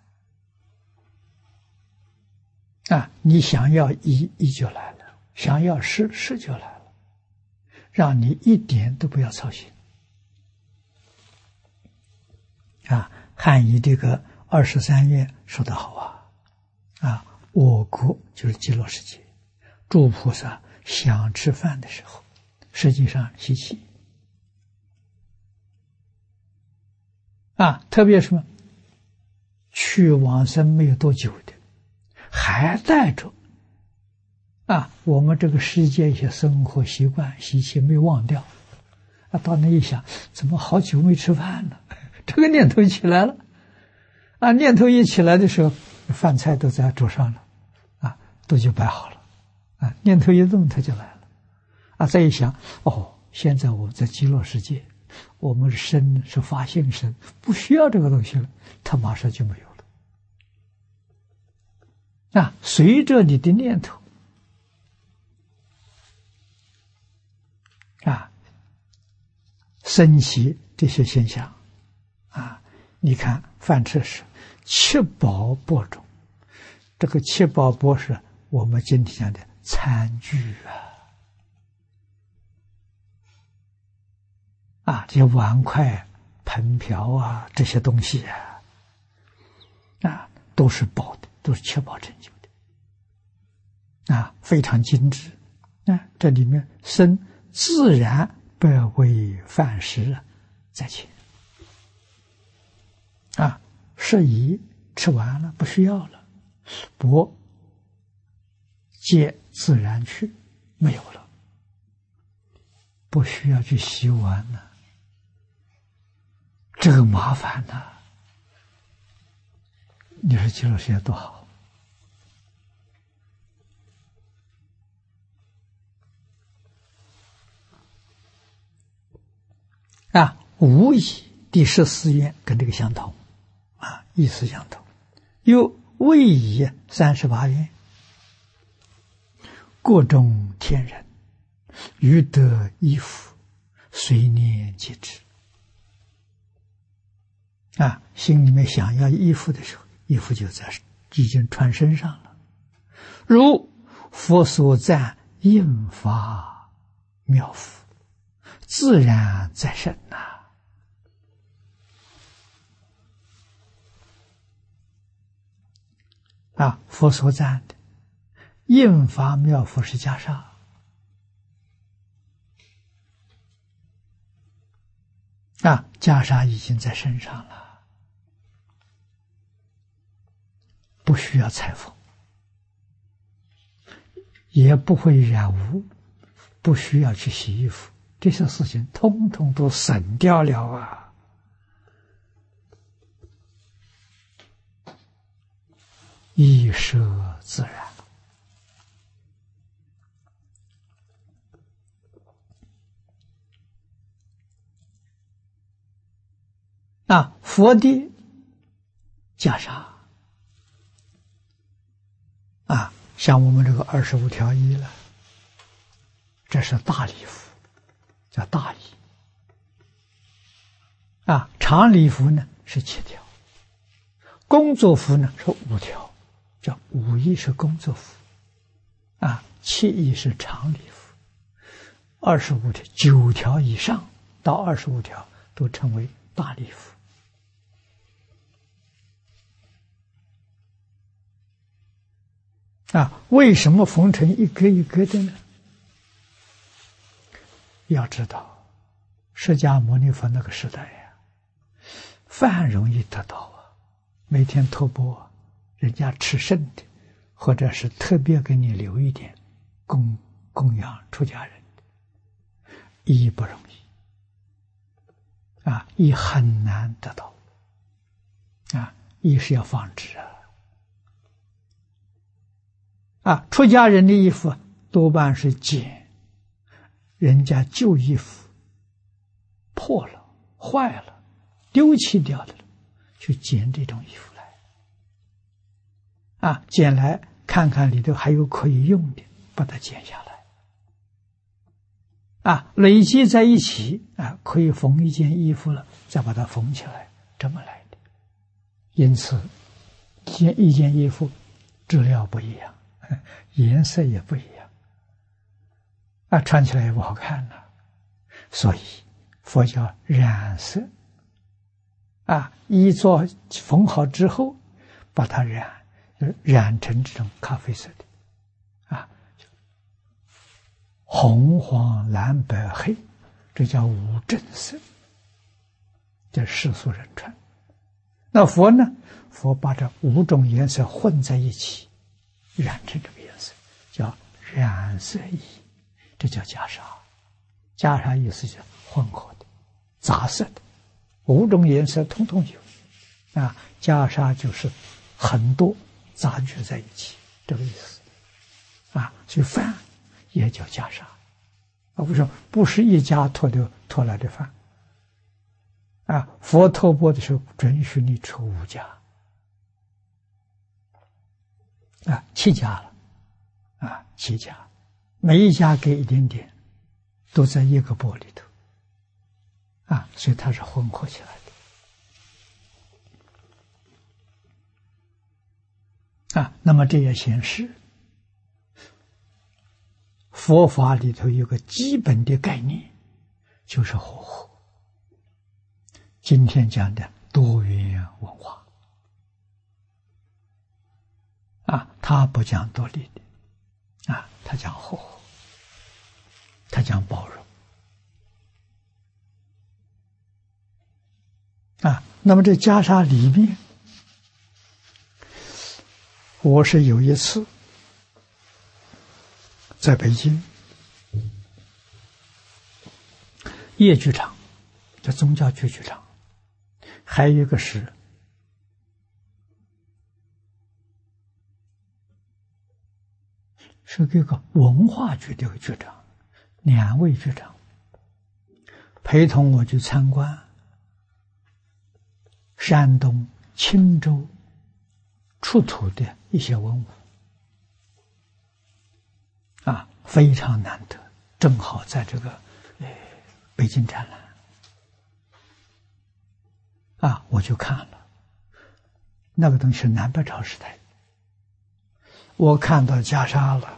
啊，你想要衣衣就来了，想要食食就来了，让你一点都不要操心啊。汉译这个二十三愿说得好啊啊，我国就是极乐世界，诸菩萨想吃饭的时候，实际上吸气啊，特别什么去往生没有多久的，还带着啊，我们这个世界一些生活习惯习气没有忘掉啊，到那一想，怎么好久没吃饭了？这个念头起来了啊，念头一起来的时候，饭菜都在桌上了啊，都就摆好了啊，念头一动，它就来了啊。再一想，哦，现在我们在极乐世界，我们身是发性身，不需要这个东西了，它马上就没有了啊。随着你的念头啊，升起这些现象啊，你看饭吃时七宝钵中，这个七宝钵是我们今天讲的餐具啊，啊，这些碗筷、盆瓢啊，这些东西啊，啊，都是宝的，都是七宝成就的，啊，非常精致。啊，这里面生自然百味饭食在前。啊，适宜吃完了不需要了，钵皆自然去，没有了，不需要去洗碗了，这个麻烦呐、啊！你说极乐世界多好啊！无疑第十四愿跟这个相同啊，意思相同。又位移三十八愿，各种天人，欲得衣服，随念即至。啊，心里面想要衣服的时候，衣服就在已经穿身上了。如佛所赞应发妙法，自然在身呐、啊。啊，佛所赞的应发妙法是袈裟。啊，袈裟已经在身上了，不需要裁缝，也不会染污，不需要去洗衣服，这些事情通通都省掉了啊！一舍自然。啊，佛的袈裟啊，像我们这个二十五条衣了，这是大礼服，叫大衣。啊，长礼服呢是七条，工作服呢是五条，叫五衣是工作服，啊，七衣是长礼服，二十五条九条以上到二十五条都称为大礼服。啊，为什么缝成一格一格的呢？要知道，释迦牟尼佛那个时代呀、啊，饭容易得到啊，每天托钵，人家吃剩的，或者是特别给你留一点供供养出家人的，衣不容易啊，衣很难得到啊，衣是要纺织啊。啊，出家人的衣服多半是捡人家旧衣服破了、坏了、丢弃掉的，去捡这种衣服来。啊，捡来看看里头还有可以用的，把它捡下来。啊，累积在一起啊，可以缝一件衣服了，再把它缝起来，这么来的。因此，件一件衣服质量不一样。颜色也不一样啊，穿起来也不好看了、啊。所以佛教染色啊，衣做缝好之后，把它染染成这种咖啡色的啊，红黄蓝白黑，这叫五正色，这世俗人穿。那佛呢？佛把这五种颜色混在一起。染成这个颜色叫染色衣，这叫袈裟。袈裟意思是混合的、杂色的，五种颜色通通有啊。袈裟就是很多杂聚在一起，这个意思啊。所以饭也叫袈裟啊，为什么不是一家托的托来的饭啊？佛托钵的时候准许你出五家。啊，七家了，啊，七家，每一家给一点点，都在一个钵里头，啊，所以它是混合起来的，啊，那么这也显示佛法里头有个基本的概念，就是和合。今天讲的多元文化。啊，他不讲独立的，啊，他讲和合，他讲包容， 啊，那么这袈裟里面，我是有一次在北京叶剧场，叫宗教剧剧场，还有一个是是这个文化局的一个局长，两位局长陪同我去参观山东青州出土的一些文物，啊，非常难得，正好在这个呃北京展览，啊，我就看了，那个东西是南北朝时代，我看到袈裟了，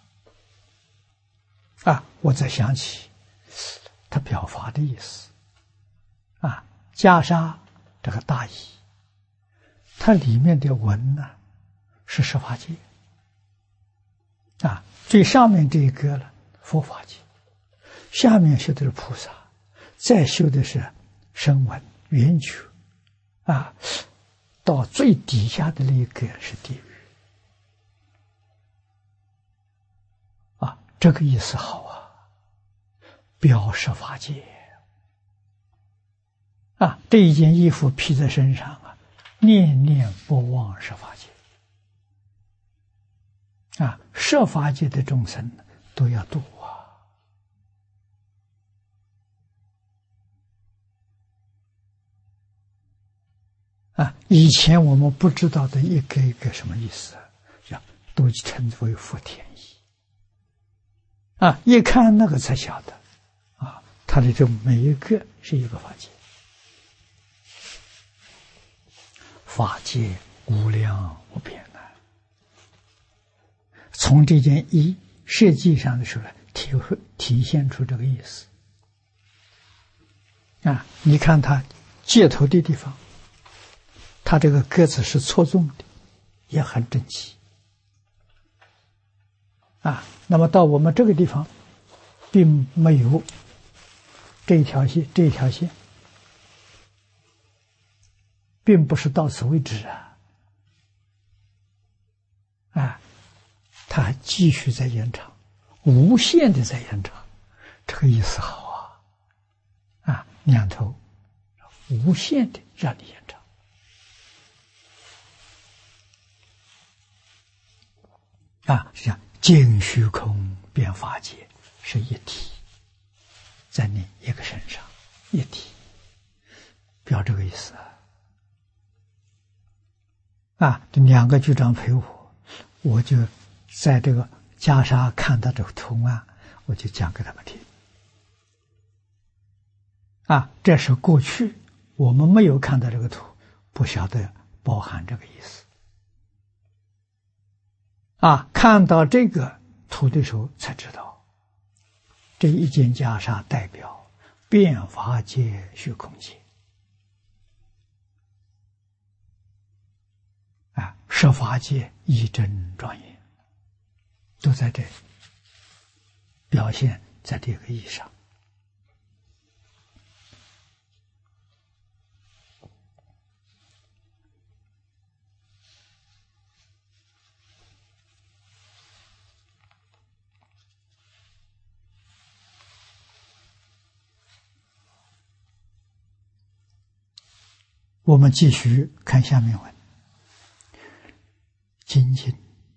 啊，我才想起他表法的意思，啊，袈裟这个大衣，它里面的纹呢是十法界，啊，最上面这一个了佛法界，下面修的是菩萨，再修的是声闻缘觉，啊，到最底下的那一个是地狱，啊，这个意思好啊，表十法界。啊，这一件衣服披在身上啊，念念不忘十法界。啊，十法界的众生都要度啊。啊，以前我们不知道的一个一个什么意思，叫都称之为福田衣。啊，一看那个才晓得，啊，它的这每一个是一个法界。法界无量无边呐！从这件衣设计上的时候，体会体现出这个意思啊！你看它接头的地方，它这个格子是错纵的，也很整齐啊。那么到我们这个地方，并没有这一条线，这一条线。并不是到此为止啊，啊，他还继续在延长，无限的在延长，这个意思好啊，啊，两头无限的让你延长，啊，是这样，尽虚空遍法界是一体，在你一个身上一体，表这个意思啊。啊，这两个局长陪我，我就在这个袈裟看到这个图案，我就讲给他们听。啊，这是过去我们没有看到这个图，不晓得包含这个意思。啊，看到这个图的时候才知道，这一件袈裟代表遍法界虚空界。啊，十法界一真庄严，都在这里表现在这个意上。我们继续看下面文。精进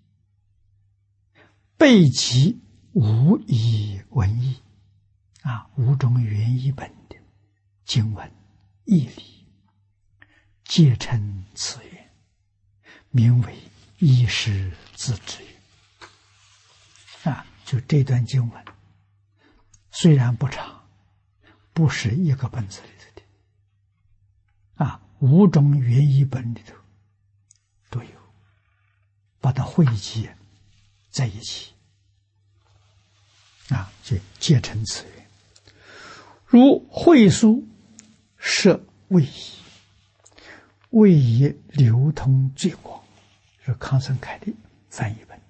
备集无以文义，啊，五种原译本的经文义理，皆称此言，名为依师自制语。啊，就这段经文，虽然不长，不是一个本子里头的，啊，五种原译本里头都有。把它汇集在一起，啊，就皆成此言。如会书设位移，位移流通最广，是康生凯的翻译本。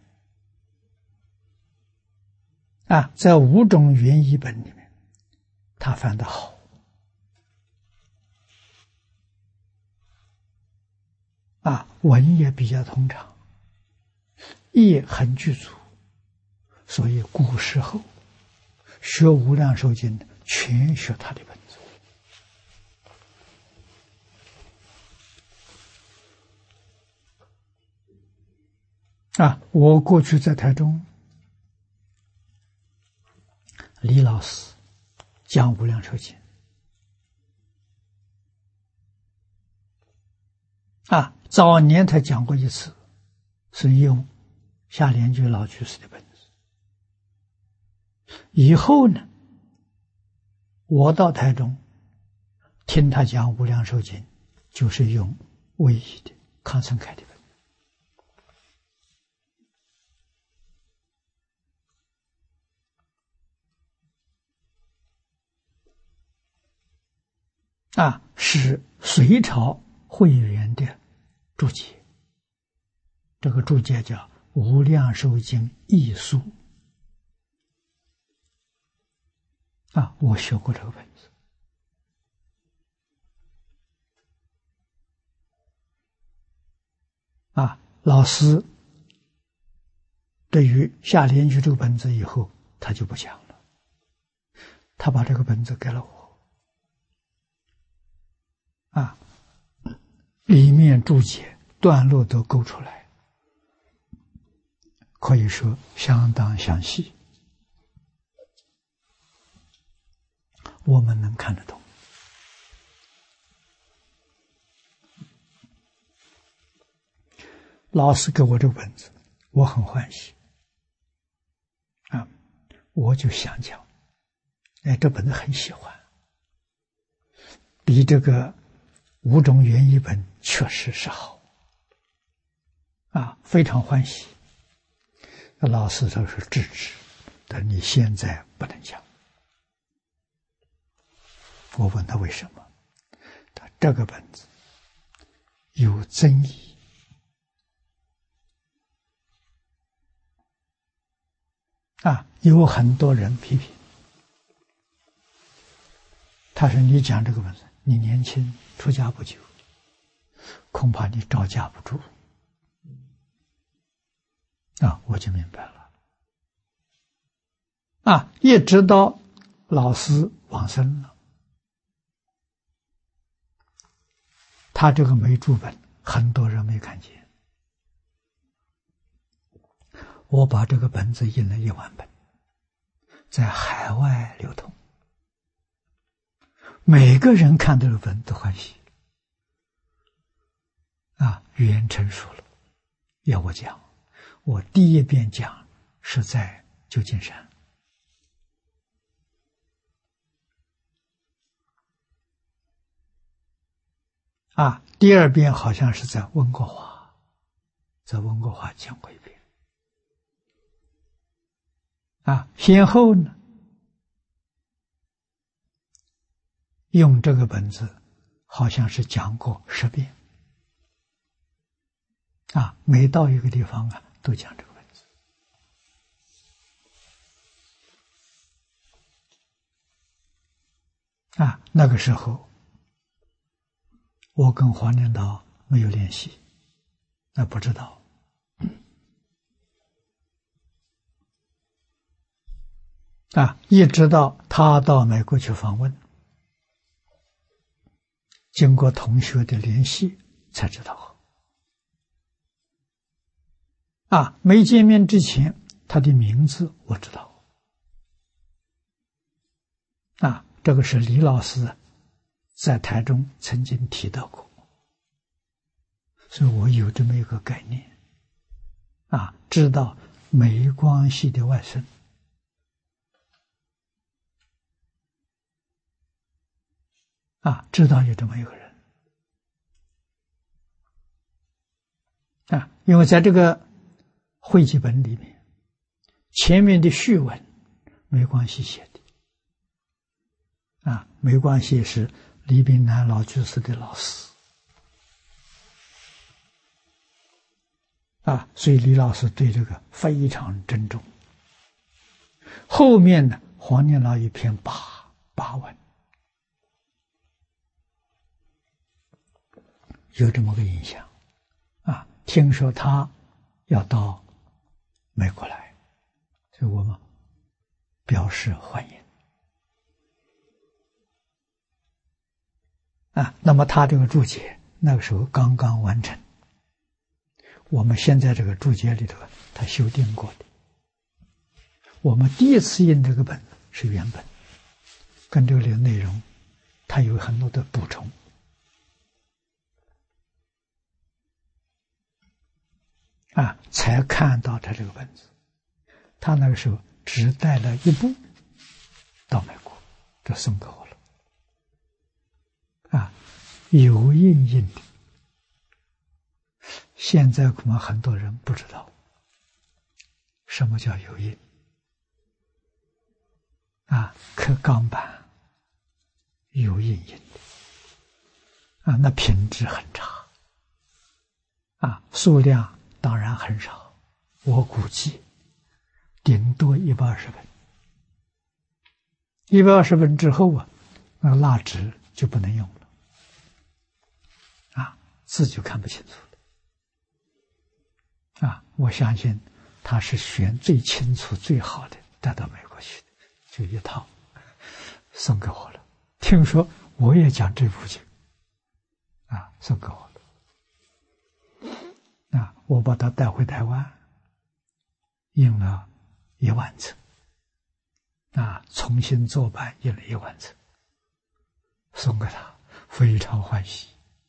啊，在五种原译本里面，他翻得好。 啊，文也比较通畅，意很具足，所以古时候学无量寿经的全学他的本子。啊，我过去在台中，李老师讲无量寿经，啊，早年他讲过一次，是用夏莲居老居士的本子。以后呢，我到台中听他讲无量寿经，就是用唯一的康生开的本子。啊，是隋朝慧远的注解，这个注解叫《无量寿经译疏》啊，我学过这个本子。啊，老师对于夏莲居这个本子以后，他就不讲了，他把这个本子给了我。啊，里面注解段落都勾出来，可以说相当详细，我们能看得懂。老师给我这个本子，我很欢喜啊，我就想讲，哎，这本子很喜欢，比这个五种原译本确实是好啊，非常欢喜。老师都是制止，但你现在不能讲。我问他为什么，他这个本子有争议啊，有很多人批评。他说：“你讲这个本子，你年轻，出家不久，恐怕你招架不住。”啊，我就明白了。啊，一直到老师往生了，他这个没注本，很多人没看见。我把这个本子印了一万本，在海外流通，每个人看这个本都欢喜。啊，语言成熟了，要我讲，我第一遍讲是在旧金山。啊，第二遍好像是在温哥华，在温哥华讲过一遍。啊，先后呢，用这个本子好像是讲过十遍。啊，每到一个地方啊，都讲这个本子。啊，那个时候我跟黄念道没有联系，那不知道。啊，一直到他到美国去访问，经过同学的联系才知道。啊，没见面之前，他的名字我知道。啊，这个是李老师在台中曾经提到过，所以我有这么一个概念。啊，知道梅光系的外甥。啊，知道有这么一个人。啊，因为在这个汇集本里面，前面的序文梅光系写的。啊，梅光系是李炳南老居士的老师。啊，所以李老师对这个非常珍重。后面呢，黄念老一篇八八文，有这么个印象。 听说他要到美国来，所以我们表示欢迎。啊，那么他这个注解那个时候刚刚完成，我们现在这个注解里头他修订过的。我们第一次印这个本是原本，跟这个里的内容，它有很多的补充。啊，才看到他这个本子。他那个时候只带了一部到美国，这送给我了。啊，有印印的。现在恐怕很多人不知道什么叫有印。啊，刻钢板有印印的。啊，那品质很差。啊，数量当然很少，我估计顶多一百二十本。一百二十本之后啊，那个蜡纸就不能用了，啊，字就看不清楚了。啊，我相信他是选最清楚、最好的带到美国去的，就一套送给我了。听说我也讲这部经，啊，送给我了。啊，我把它带回台湾，印了一万册，啊，重新做版印了一万册，送给他，非常欢喜。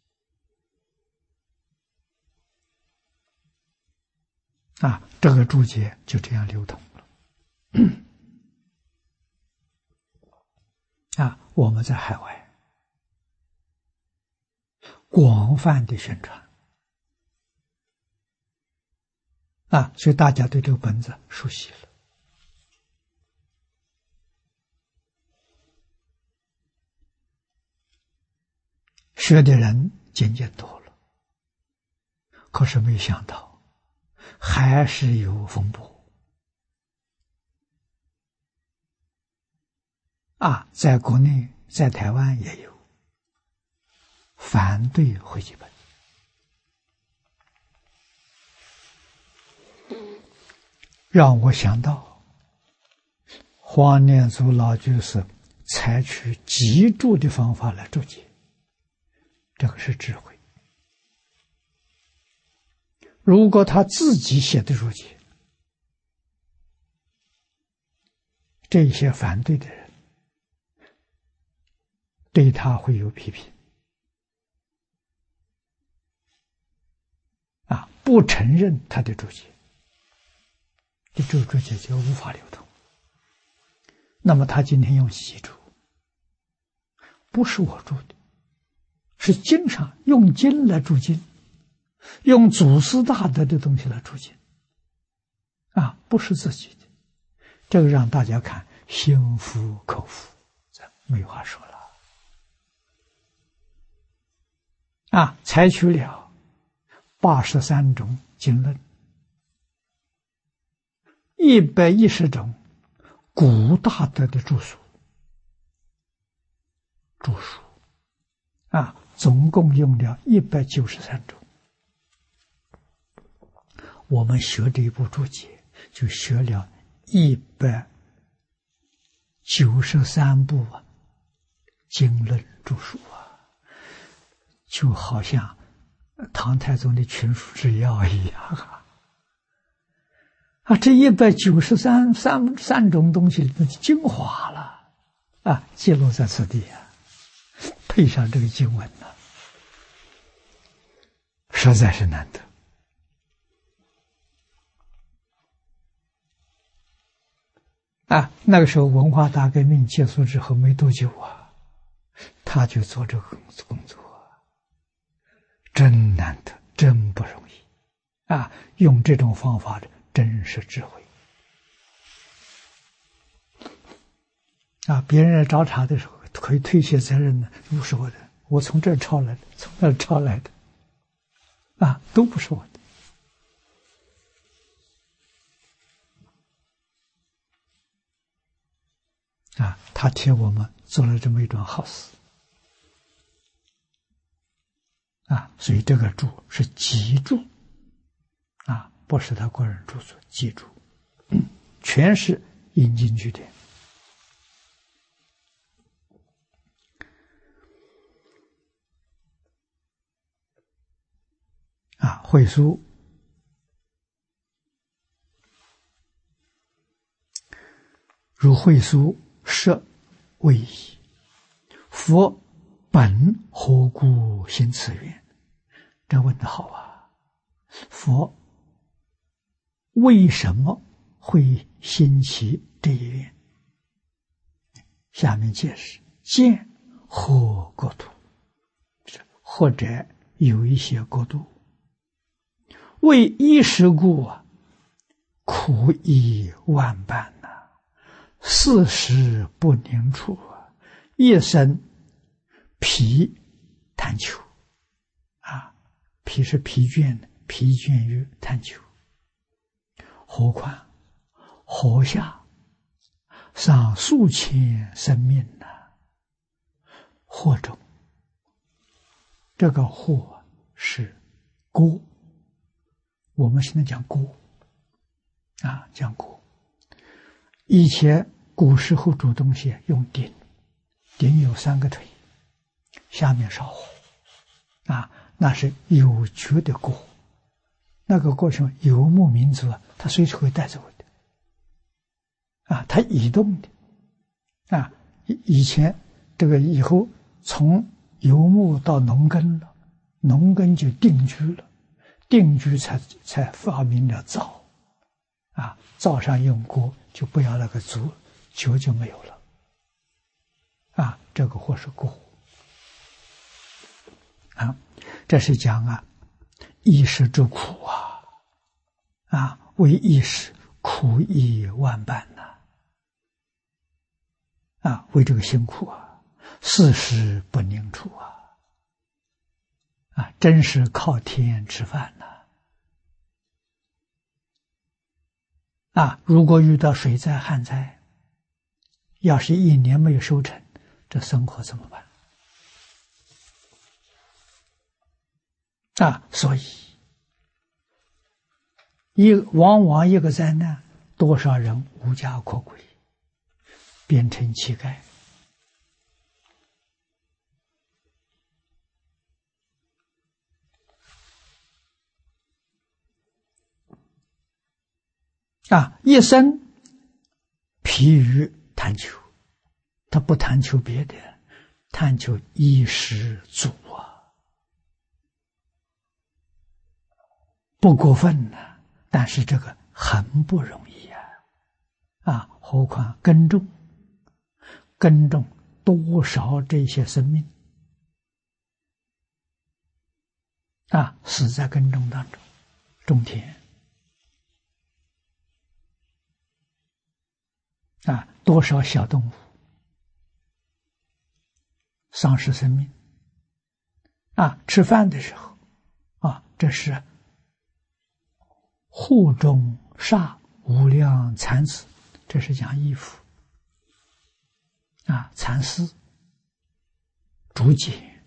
啊，这个注解就这样流通了。啊，我们在海外广泛的宣传。啊，所以大家对这个本子熟悉了。学的人渐渐多了，可是没想到还是有风波。啊，在国内，在台湾也有反对汇集本。让我想到黄念祖老居士采取集注的方法来注解，这个是智慧。如果他自己写的注解，这些反对的人对他会有批评，啊，不承认他的注解，这注解就无法流通。那么他今天用习注，不是我注的，是经上用经来注经，用祖师大德的东西来注经，啊，不是自己的。这个让大家看心服口服，这没话说了。啊，采取了八十三种经论，一百一十种古大德的著述，著述啊，总共用了一百九十三种。我们学这一部注解，就学了一百九十三部啊经论著述啊。就好像唐太宗的群书治要一样啊！啊，这一百九十三三三种东西精华了啊，记录在此地啊，配上这个经文呢、啊，实在是难得啊！那个时候文化大革命结束之后没多久啊，他就做这个工作。真难得，真不容易啊！用这种方法的真是智慧啊！别人来找茬的时候，可以推卸责任的，不是我的，我从这儿抄来的，从那儿抄来的，啊，都不是我的啊！他替我们做了这么一桩好事。啊，所以这个注是集注不是他个人著作，记住，嗯、全是引经据典。啊，会书如会书设谓矣：佛本何故行此愿？这问得好啊！佛为什么会兴起这一愿？下面解释：见何国土，或者有一些国度，为一时故啊，苦以万般呐、啊，四时不宁处啊，一生疲贪求啊，疲是疲倦的，疲倦于贪求。何况河下上数千生命呐、啊，祸中，这个祸是锅，我们现在讲锅啊，讲锅。以前古时候煮东西用鼎，鼎有三个腿，下面烧火啊，那是有脚的锅。那个过程游牧民族啊，他随时会带走的啊，他移动的啊。以以前这个以后从游牧到农耕了，农耕就定居了，定居才才发明了灶啊，灶上用锅就不要那个足，脚就没有了啊，这个或是锅啊，这是讲啊一时之苦啊，啊，为一时苦亦万般呐、啊，啊，为这个辛苦啊，四时不宁处啊，啊，真是靠天吃饭呐、啊，啊，如果遇到水灾旱灾，要是一年没有收成，这生活怎么办？啊，所以一往往一个灾难，多少人无家可归，变成乞丐。啊，一生疲于贪求，他不贪求别的，贪求衣食足啊。不过分呢、啊，但是这个很不容易啊！啊，何况耕种，耕种多少这些生命啊，死在耕种当中，种田啊，多少小动物丧失生命啊！吃饭的时候啊，这是户中煞无量蚕丝，这是讲衣服啊，蚕丝、竹简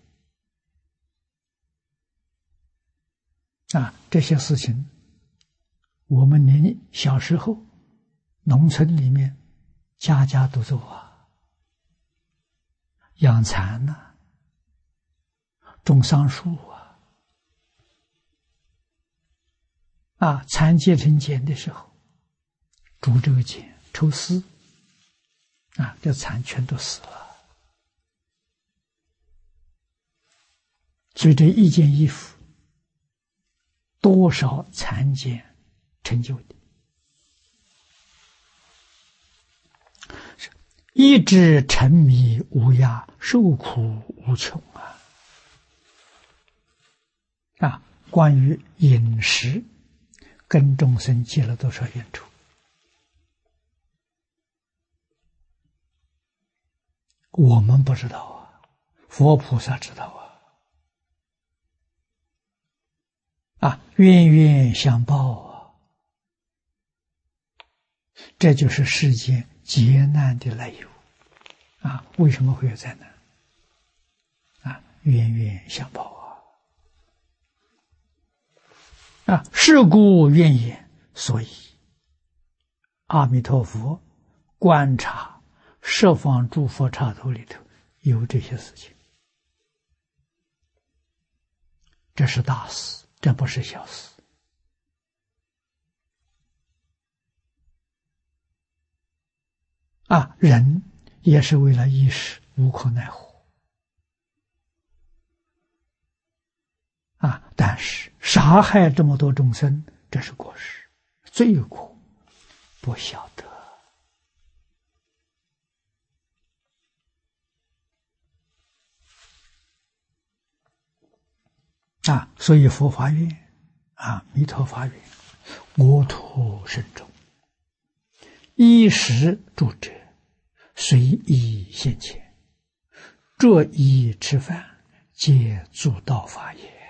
啊，这些事情，我们年小时候，农村里面家家都做啊，养蚕呐、啊，种桑树啊。啊，蚕结成茧的时候，煮这个茧，抽丝，啊，这蚕全都死了。所以这一件衣服，多少蚕茧成就的，一直沉迷无涯，受苦无穷啊！啊，关于饮食。跟众生结了多少冤仇？我们不知道啊，佛菩萨知道啊！啊，冤冤相报啊！这就是世间劫难的来由啊！为什么会有灾难？啊，冤冤相报啊！ 啊，是故愿言，所以阿弥陀佛观察十方诸佛刹土里头有这些事情，这是大事，这不是小事。啊，人也是为了一时无可奈何。啊！但是杀害这么多众生，这是过失，罪过不晓得。啊，所以佛法愿啊，弥陀法愿，我土深重，衣食住者，随意现前，着衣吃饭，皆诸道法也。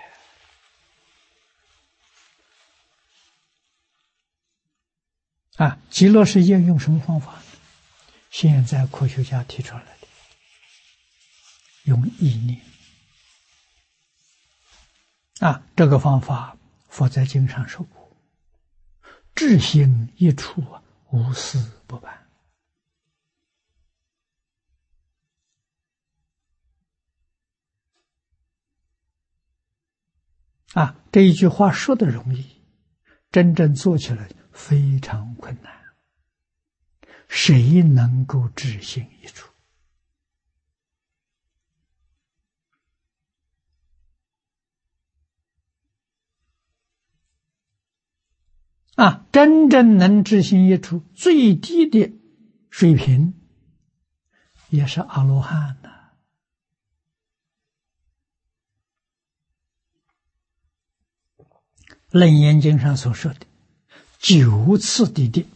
啊，极乐世界用什么方法呢？现在科学家提出来的，用意念。啊，这个方法佛在经上说过，至心一处，无事不办。啊，这一句话说的容易，真正做起来非常困难。谁能够知心一处？啊，真正能知心一处，最低的水平也是阿罗汉呢。楞严经上所说的九次地定，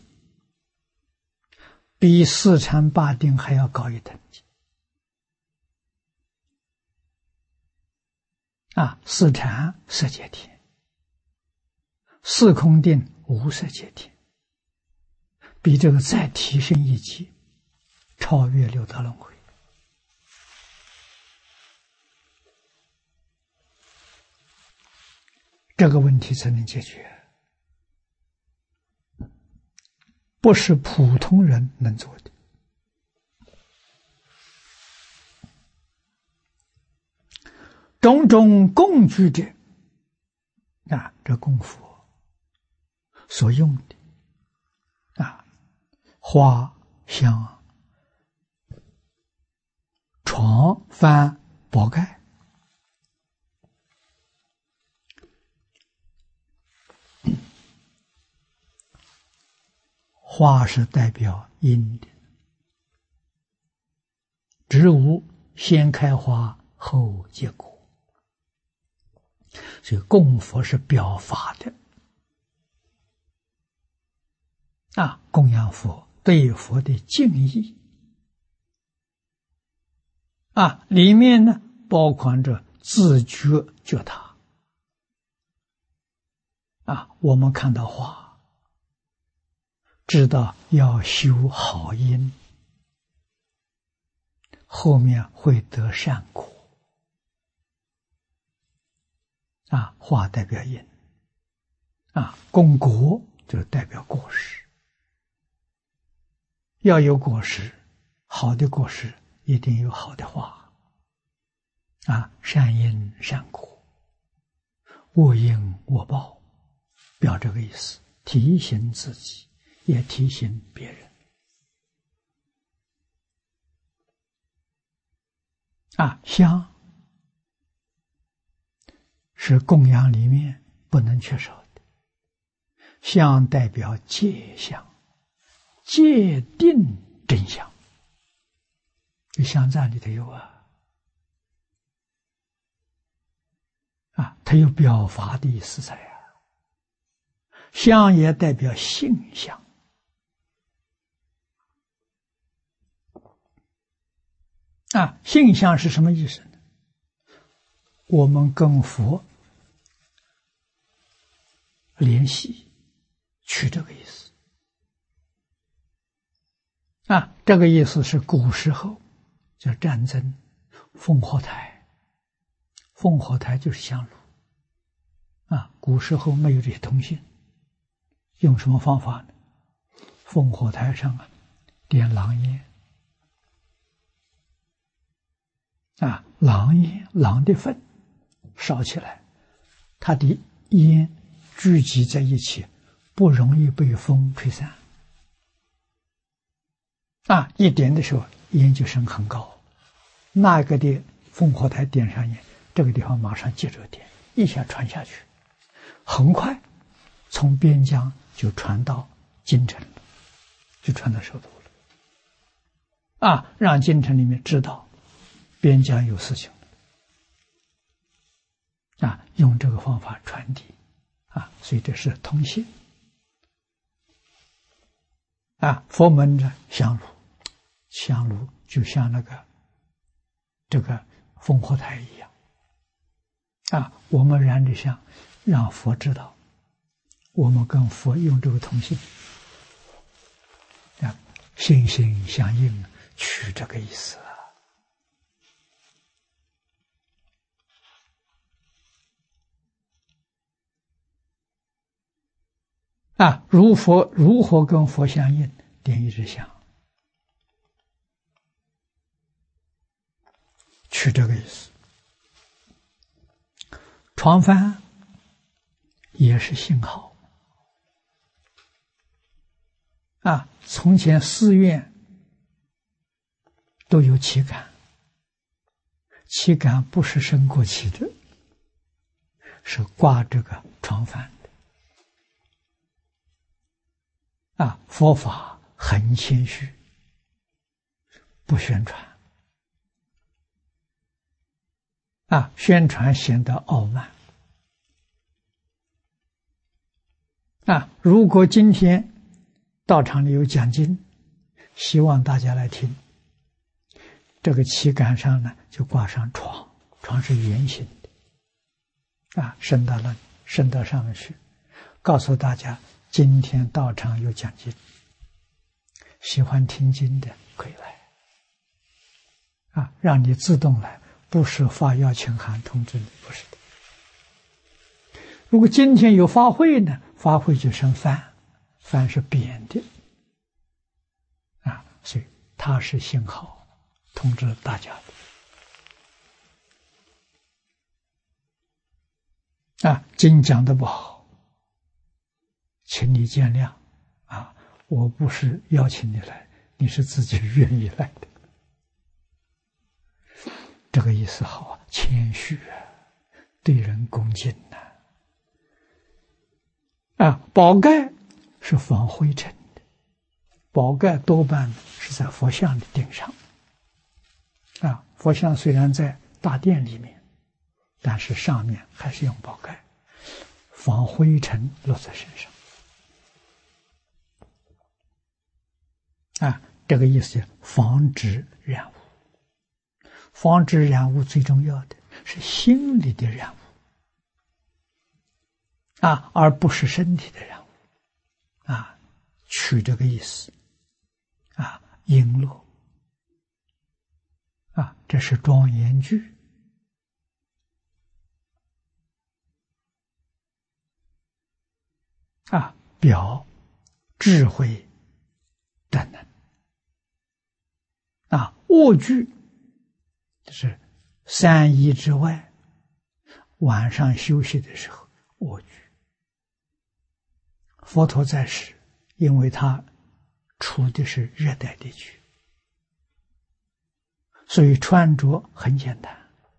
比四禅八定还要高一等级。啊，四禅色界天，四空定无色界天，比这个再提升一级，超越六道轮回。这个问题才能解决，不是普通人能做的。种种供具者，啊，这供佛所用的啊，花香、床幡、宝盖。花是代表因的，植物先开花后结果，所以供佛是表法的。啊，供养佛对佛的敬意啊，里面呢包括着自觉觉他。啊，我们看到花，知道要修好因，后面会得善果。啊，花代表因，啊，供果就代表果实。要有果实，好的果实一定有好的花。啊，善因善果，恶因恶报，表这个意思，提醒自己，也提醒别人。啊，香是供养里面不能缺少的，香代表戒相，戒定真相。这香赞里头有啊，啊，它有表法的意思在啊。香也代表性相。啊，性相是什么意思呢？我们跟佛联系，取这个意思。啊，这个意思是古时候叫战争，烽火台，烽火台就是香炉。 啊，古时候没有这些通信，用什么方法呢？烽火台上啊，点狼烟。啊，狼烟，狼的粪烧起来，它的烟聚集在一起，不容易被风吹散。啊，一点的时候，烟就升很高。那个的烽火台点上烟，这个地方马上接着点，一下传下去，很快从边疆就传到京城了，就传到首都了。啊，让京城里面知道边疆有事情。啊，用这个方法传递。啊，所以这是通信。啊，佛门的香炉，香炉就像那个这个烽火台一样。啊，我们燃的香，让佛知道，我们跟佛用这个通信。啊，心心相印，取这个意思。啊，如佛如何跟佛相应？点一支香，取这个意思。床幡也是信号。啊，从前寺院都有旗杆，旗杆不是升过旗的，是挂这个床幡。啊，佛法很谦虚，不宣传。啊，宣传显得傲慢。啊，如果今天道场里有讲经，希望大家来听，这个旗杆上呢就挂上床，床是圆形的，啊，伸到那伸到上面去，告诉大家今天道场有讲经，喜欢听经的可以来。啊，让你自动来，不是发邀请函通知你，不是的。如果今天有法会呢，法会就升幡，幡是扁的，啊，所以它是信号，通知大家的。啊，经讲的不好，请你见谅，啊，我不是邀请你来，你是自己愿意来的。这个意思好啊，谦虚啊，对人恭敬呐。啊，宝盖是防灰尘的，宝盖多半是在佛像的顶上。啊，佛像虽然在大殿里面，但是上面还是用宝盖，防灰尘落在身上。啊，这个意思是防止染污。防止染污最重要的是心里的染污，啊，而不是身体的染污。啊，取这个意思。啊，璎珞。啊，这是庄严句。啊，表智慧等等。啊，卧具就是三衣之外，晚上休息的时候卧具。佛陀在世，因为他处的是热带地区，所以穿着很简单。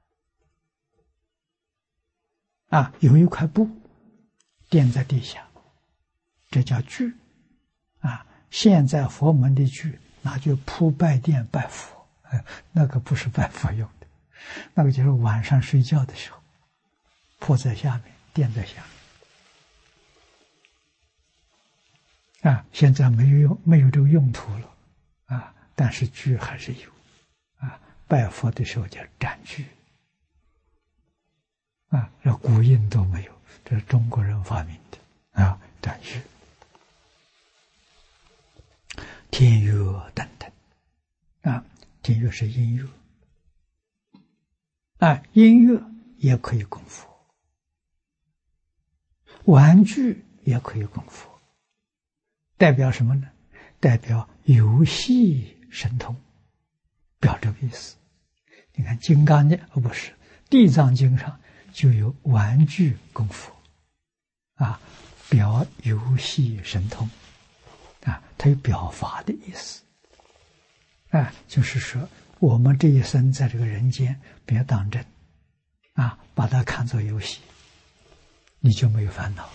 啊，有一块布垫在地下，这叫具。啊，现在佛门的具，那就铺拜殿拜佛，哎，那个不是拜佛用的，那个就是晚上睡觉的时候铺在下面，垫在下面。啊，现在没有用，没有这个用途了。啊，但是具还是有。啊，拜佛的时候叫展具。啊，这古印都没有，这是中国人发明的。啊，展具。天乐等等。啊，天乐是音乐。啊，音乐也可以供佛。 玩具也可以供佛，代表什么呢？代表游戏神通，表这个意思。你看《金刚经》哦，不是《地藏经》上就有玩具供佛，啊，表游戏神通，啊，它有表法的意思，啊，就是说我们这一生在这个人间，别当真，啊，把它看作游戏，你就没有烦恼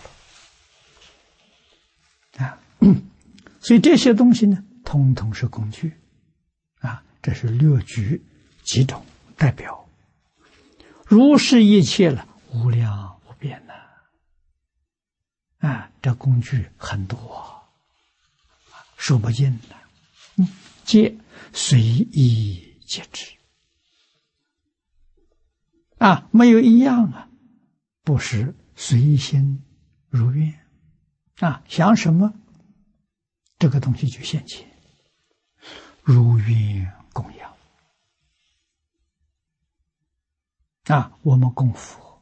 了，啊，所以这些东西呢，通通是工具，啊，这是略举几种代表。如是一切了，无量无边呐，啊，这工具很多，说不尽的，嗯，皆随意皆知，啊，没有一样啊，不是随心如愿，啊，想什么，这个东西就现前，如愿供养。啊，我们供佛、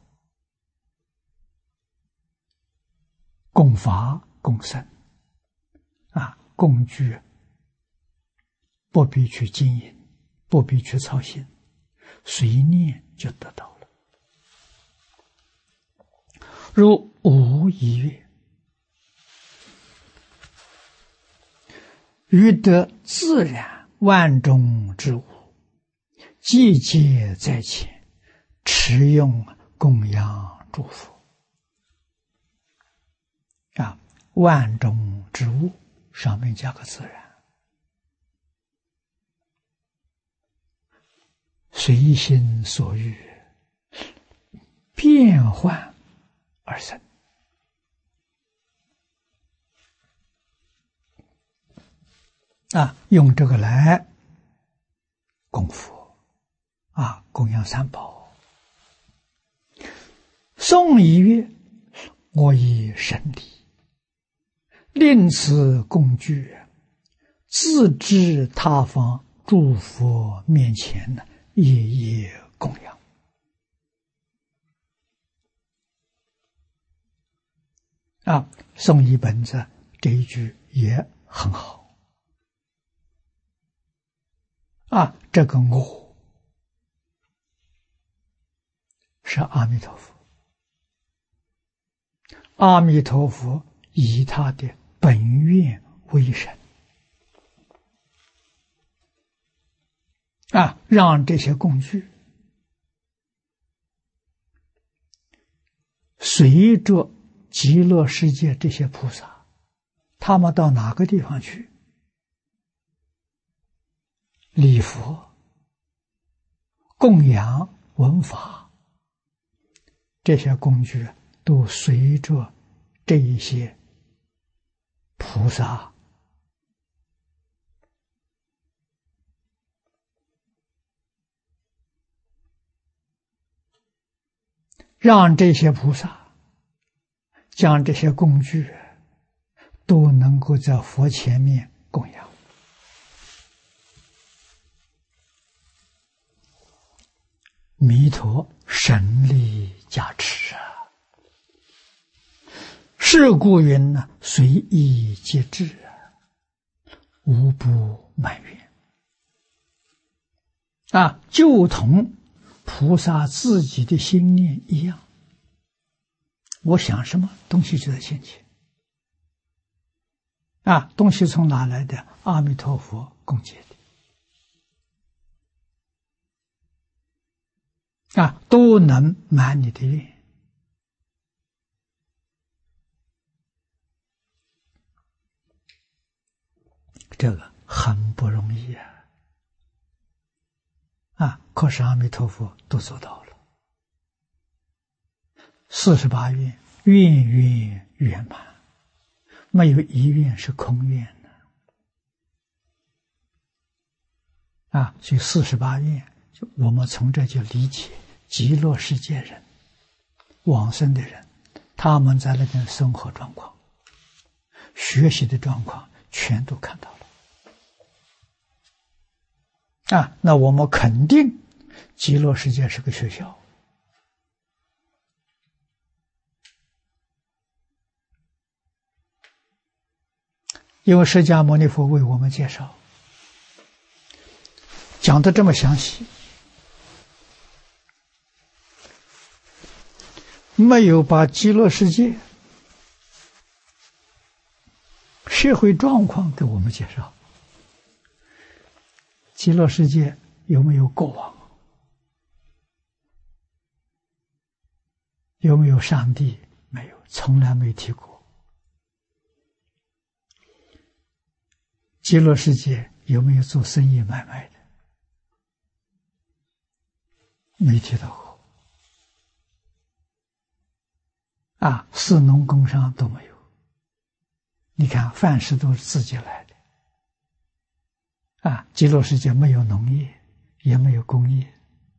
供法、供僧，啊，工具不必去经营，不必去操心，随念就得到了。如无一月，欲得自然万众之物，季节在前。持用供养诸佛，啊，万种之物上面加个自然，随心所欲，变换而生，啊，用这个来供佛，啊，供养三宝。诵一月，我以神力，令此工具，自知他方诸佛面前呢，夜夜供养。啊，诵一本子这一句也很好。啊，这个我是阿弥陀佛。阿弥陀佛以他的本愿为神，啊，让这些工具随着极乐世界这些菩萨，他们到哪个地方去礼佛、供养、闻法，这些工具都随着这一些菩萨让这些菩萨将这些工具都能够在佛前面供养，弥陀神力加持啊！是故云呢，随意皆至啊，无不满愿啊，就同菩萨自己的心念一样。我想什么东西就在现前啊，东西从哪来的？阿弥陀佛供给的啊，都能满你的愿。这个很不容易啊！啊，可是阿弥陀佛都做到了。四十八愿，愿愿圆满，没有一愿是空愿的啊！所以四十八愿，就我们从这就理解极乐世界人、往生的人，他们在那边生活状况、学习的状况，全都看到了。啊，那我们肯定极乐世界是个学校因为释迦牟尼佛为我们介绍，讲得这么详细，没有把极乐世界社会状况给我们介绍。极乐世界有没有过往？有没有上帝？没有，从来没提过。极乐世界有没有做生意买卖的？没提到过。啊，士农工商都没有。你看，凡事都是自己来的。啊，极乐世界没有农业，也没有工业。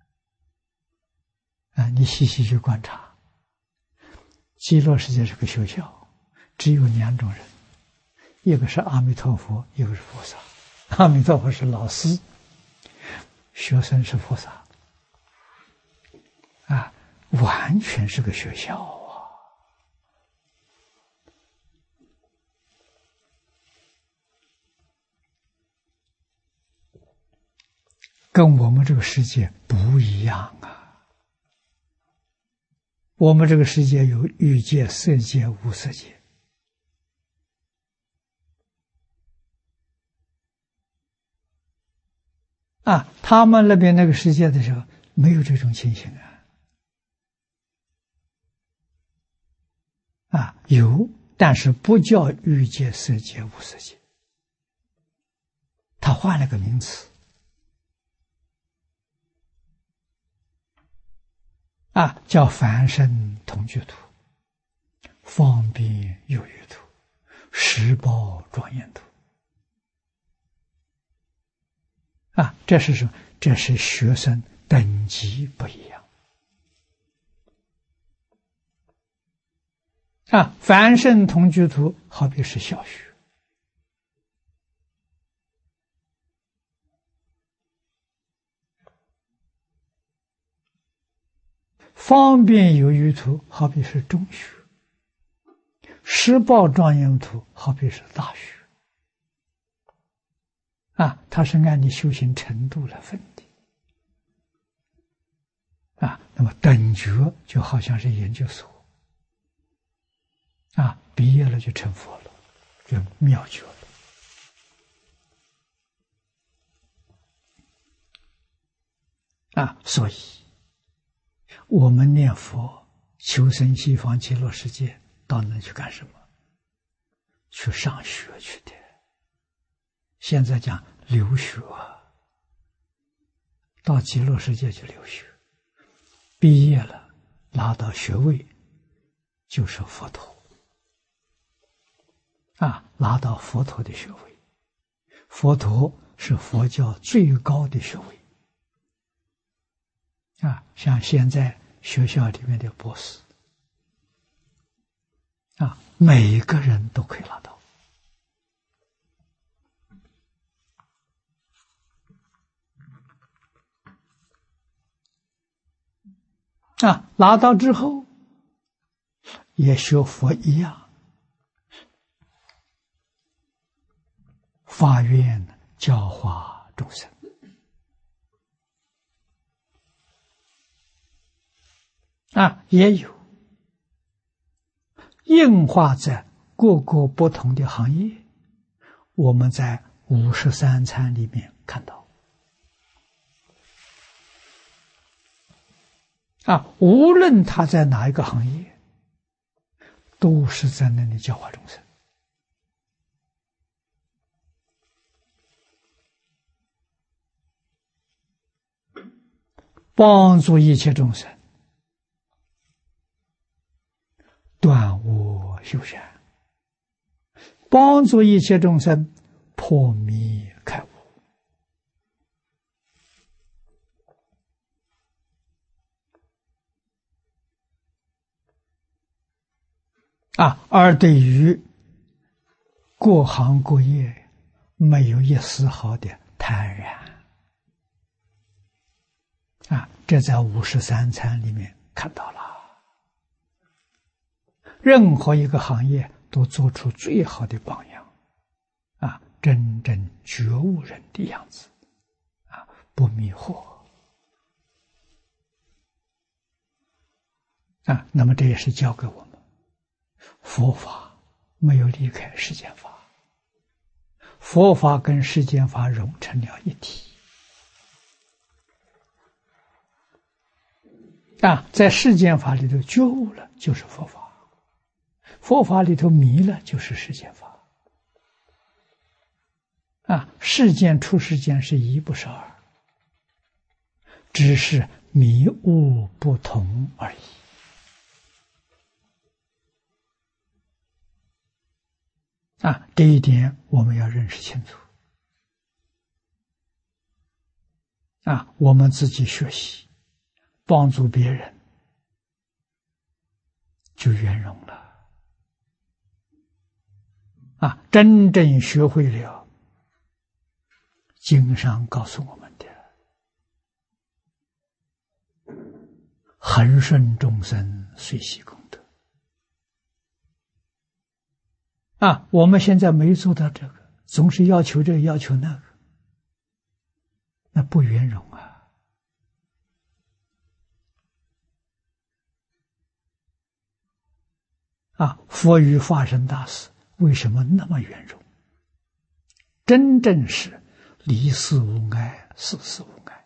啊，你细细去观察，极乐世界是个学校，只有两种人。一个是阿弥陀佛，一个是菩萨。阿弥陀佛是老师，学生是菩萨，啊，完全是个学校啊！跟我们这个世界不一样啊！我们这个世界有欲界、色界、无色界。啊，他们那边那个世界的时候没有这种情形啊，啊有，但是不叫欲界、色界、无色界，他换了个名词，啊叫凡身同居土、方便有余土、十宝庄严土。啊，这是什么？这是学生等级不一样。啊，凡圣同居土好比是小学，方便有余土好比是中学，十宝庄严土好比是大学。啊，它是按你修行程度来分的。啊，那么等觉就好像是研究所。啊，毕业了就成佛了，就妙觉了。啊，所以我们念佛求生西方极乐世界，到那去干什么？去上学去的。现在讲留学，到极乐世界去留学，毕业了拿到学位就是佛陀，啊，拿到佛陀的学位，佛陀是佛教最高的学位，啊，像现在学校里面的博士，啊，每个人都可以拿到。啊，拿到之后也学佛一样，发愿教化众生。啊，也有应化在各个不同的行业，我们在五十三参里面看到。啊，无论他在哪一个行业，都是在那里教化众生，帮助一切众生断恶修善，帮助一切众生破迷开悟。啊，而对于各行各业没有一丝毫的贪然。啊，这在五十三参里面看到了。任何一个行业都做出最好的榜样。 真正觉悟人的样子，啊，不迷惑。啊，那么这也是教给我们，佛法没有离开世间法，佛法跟世间法融成了一体。啊，在世间法里头觉悟了就是佛法，佛法里头迷了就是世间法。啊，世间出世间是一不是二，只是迷悟不同而已。啊，这一点我们要认识清楚。啊，我们自己学习，帮助别人，就圆融了。啊，真正学会了经上告诉我们的恒顺众生，随喜功德。啊，我们现在没做到这个，总是要求这个要求那个，那不圆融啊！啊，佛与化身大士为什么那么圆融？真正是离事无碍，事事无碍。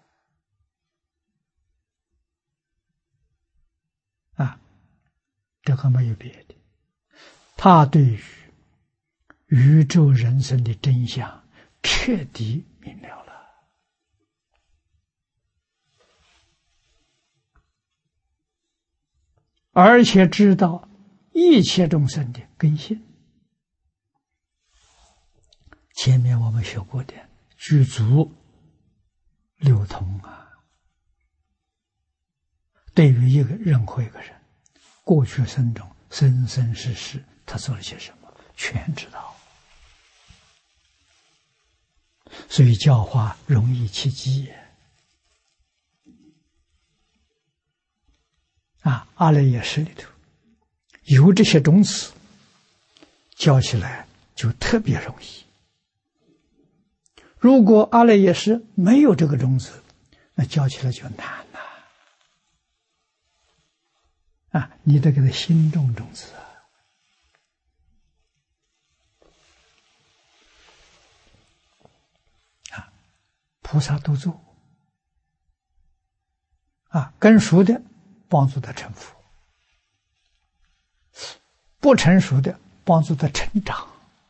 啊，这个没有别的，他对于宇宙人生的真相彻底明了了，而且知道一切众生的根性。前面我们学过的具足六通啊，对于一个任何一个人，过去生中生生世世他做了些什么，全知道。所以教化容易起机啊，阿赖耶识里头有这些种子，教起来就特别容易。如果阿赖耶识没有这个种子，那教起来就难了。啊，你得给他心种种子啊。啊，菩萨都做。啊，跟熟的帮助他成佛，不成熟的帮助他成长。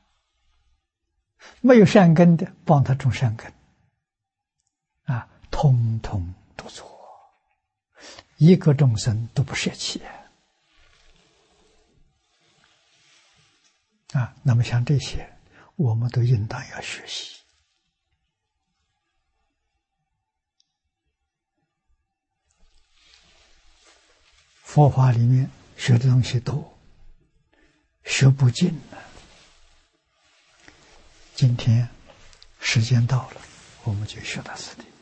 没有善根的，帮他种善根，啊，通通都做，一个众生都不舍弃啊！那么像这些，我们都应当要学习。佛法里面学的东西多，学不尽了。今天时间到了，我们就学到此地。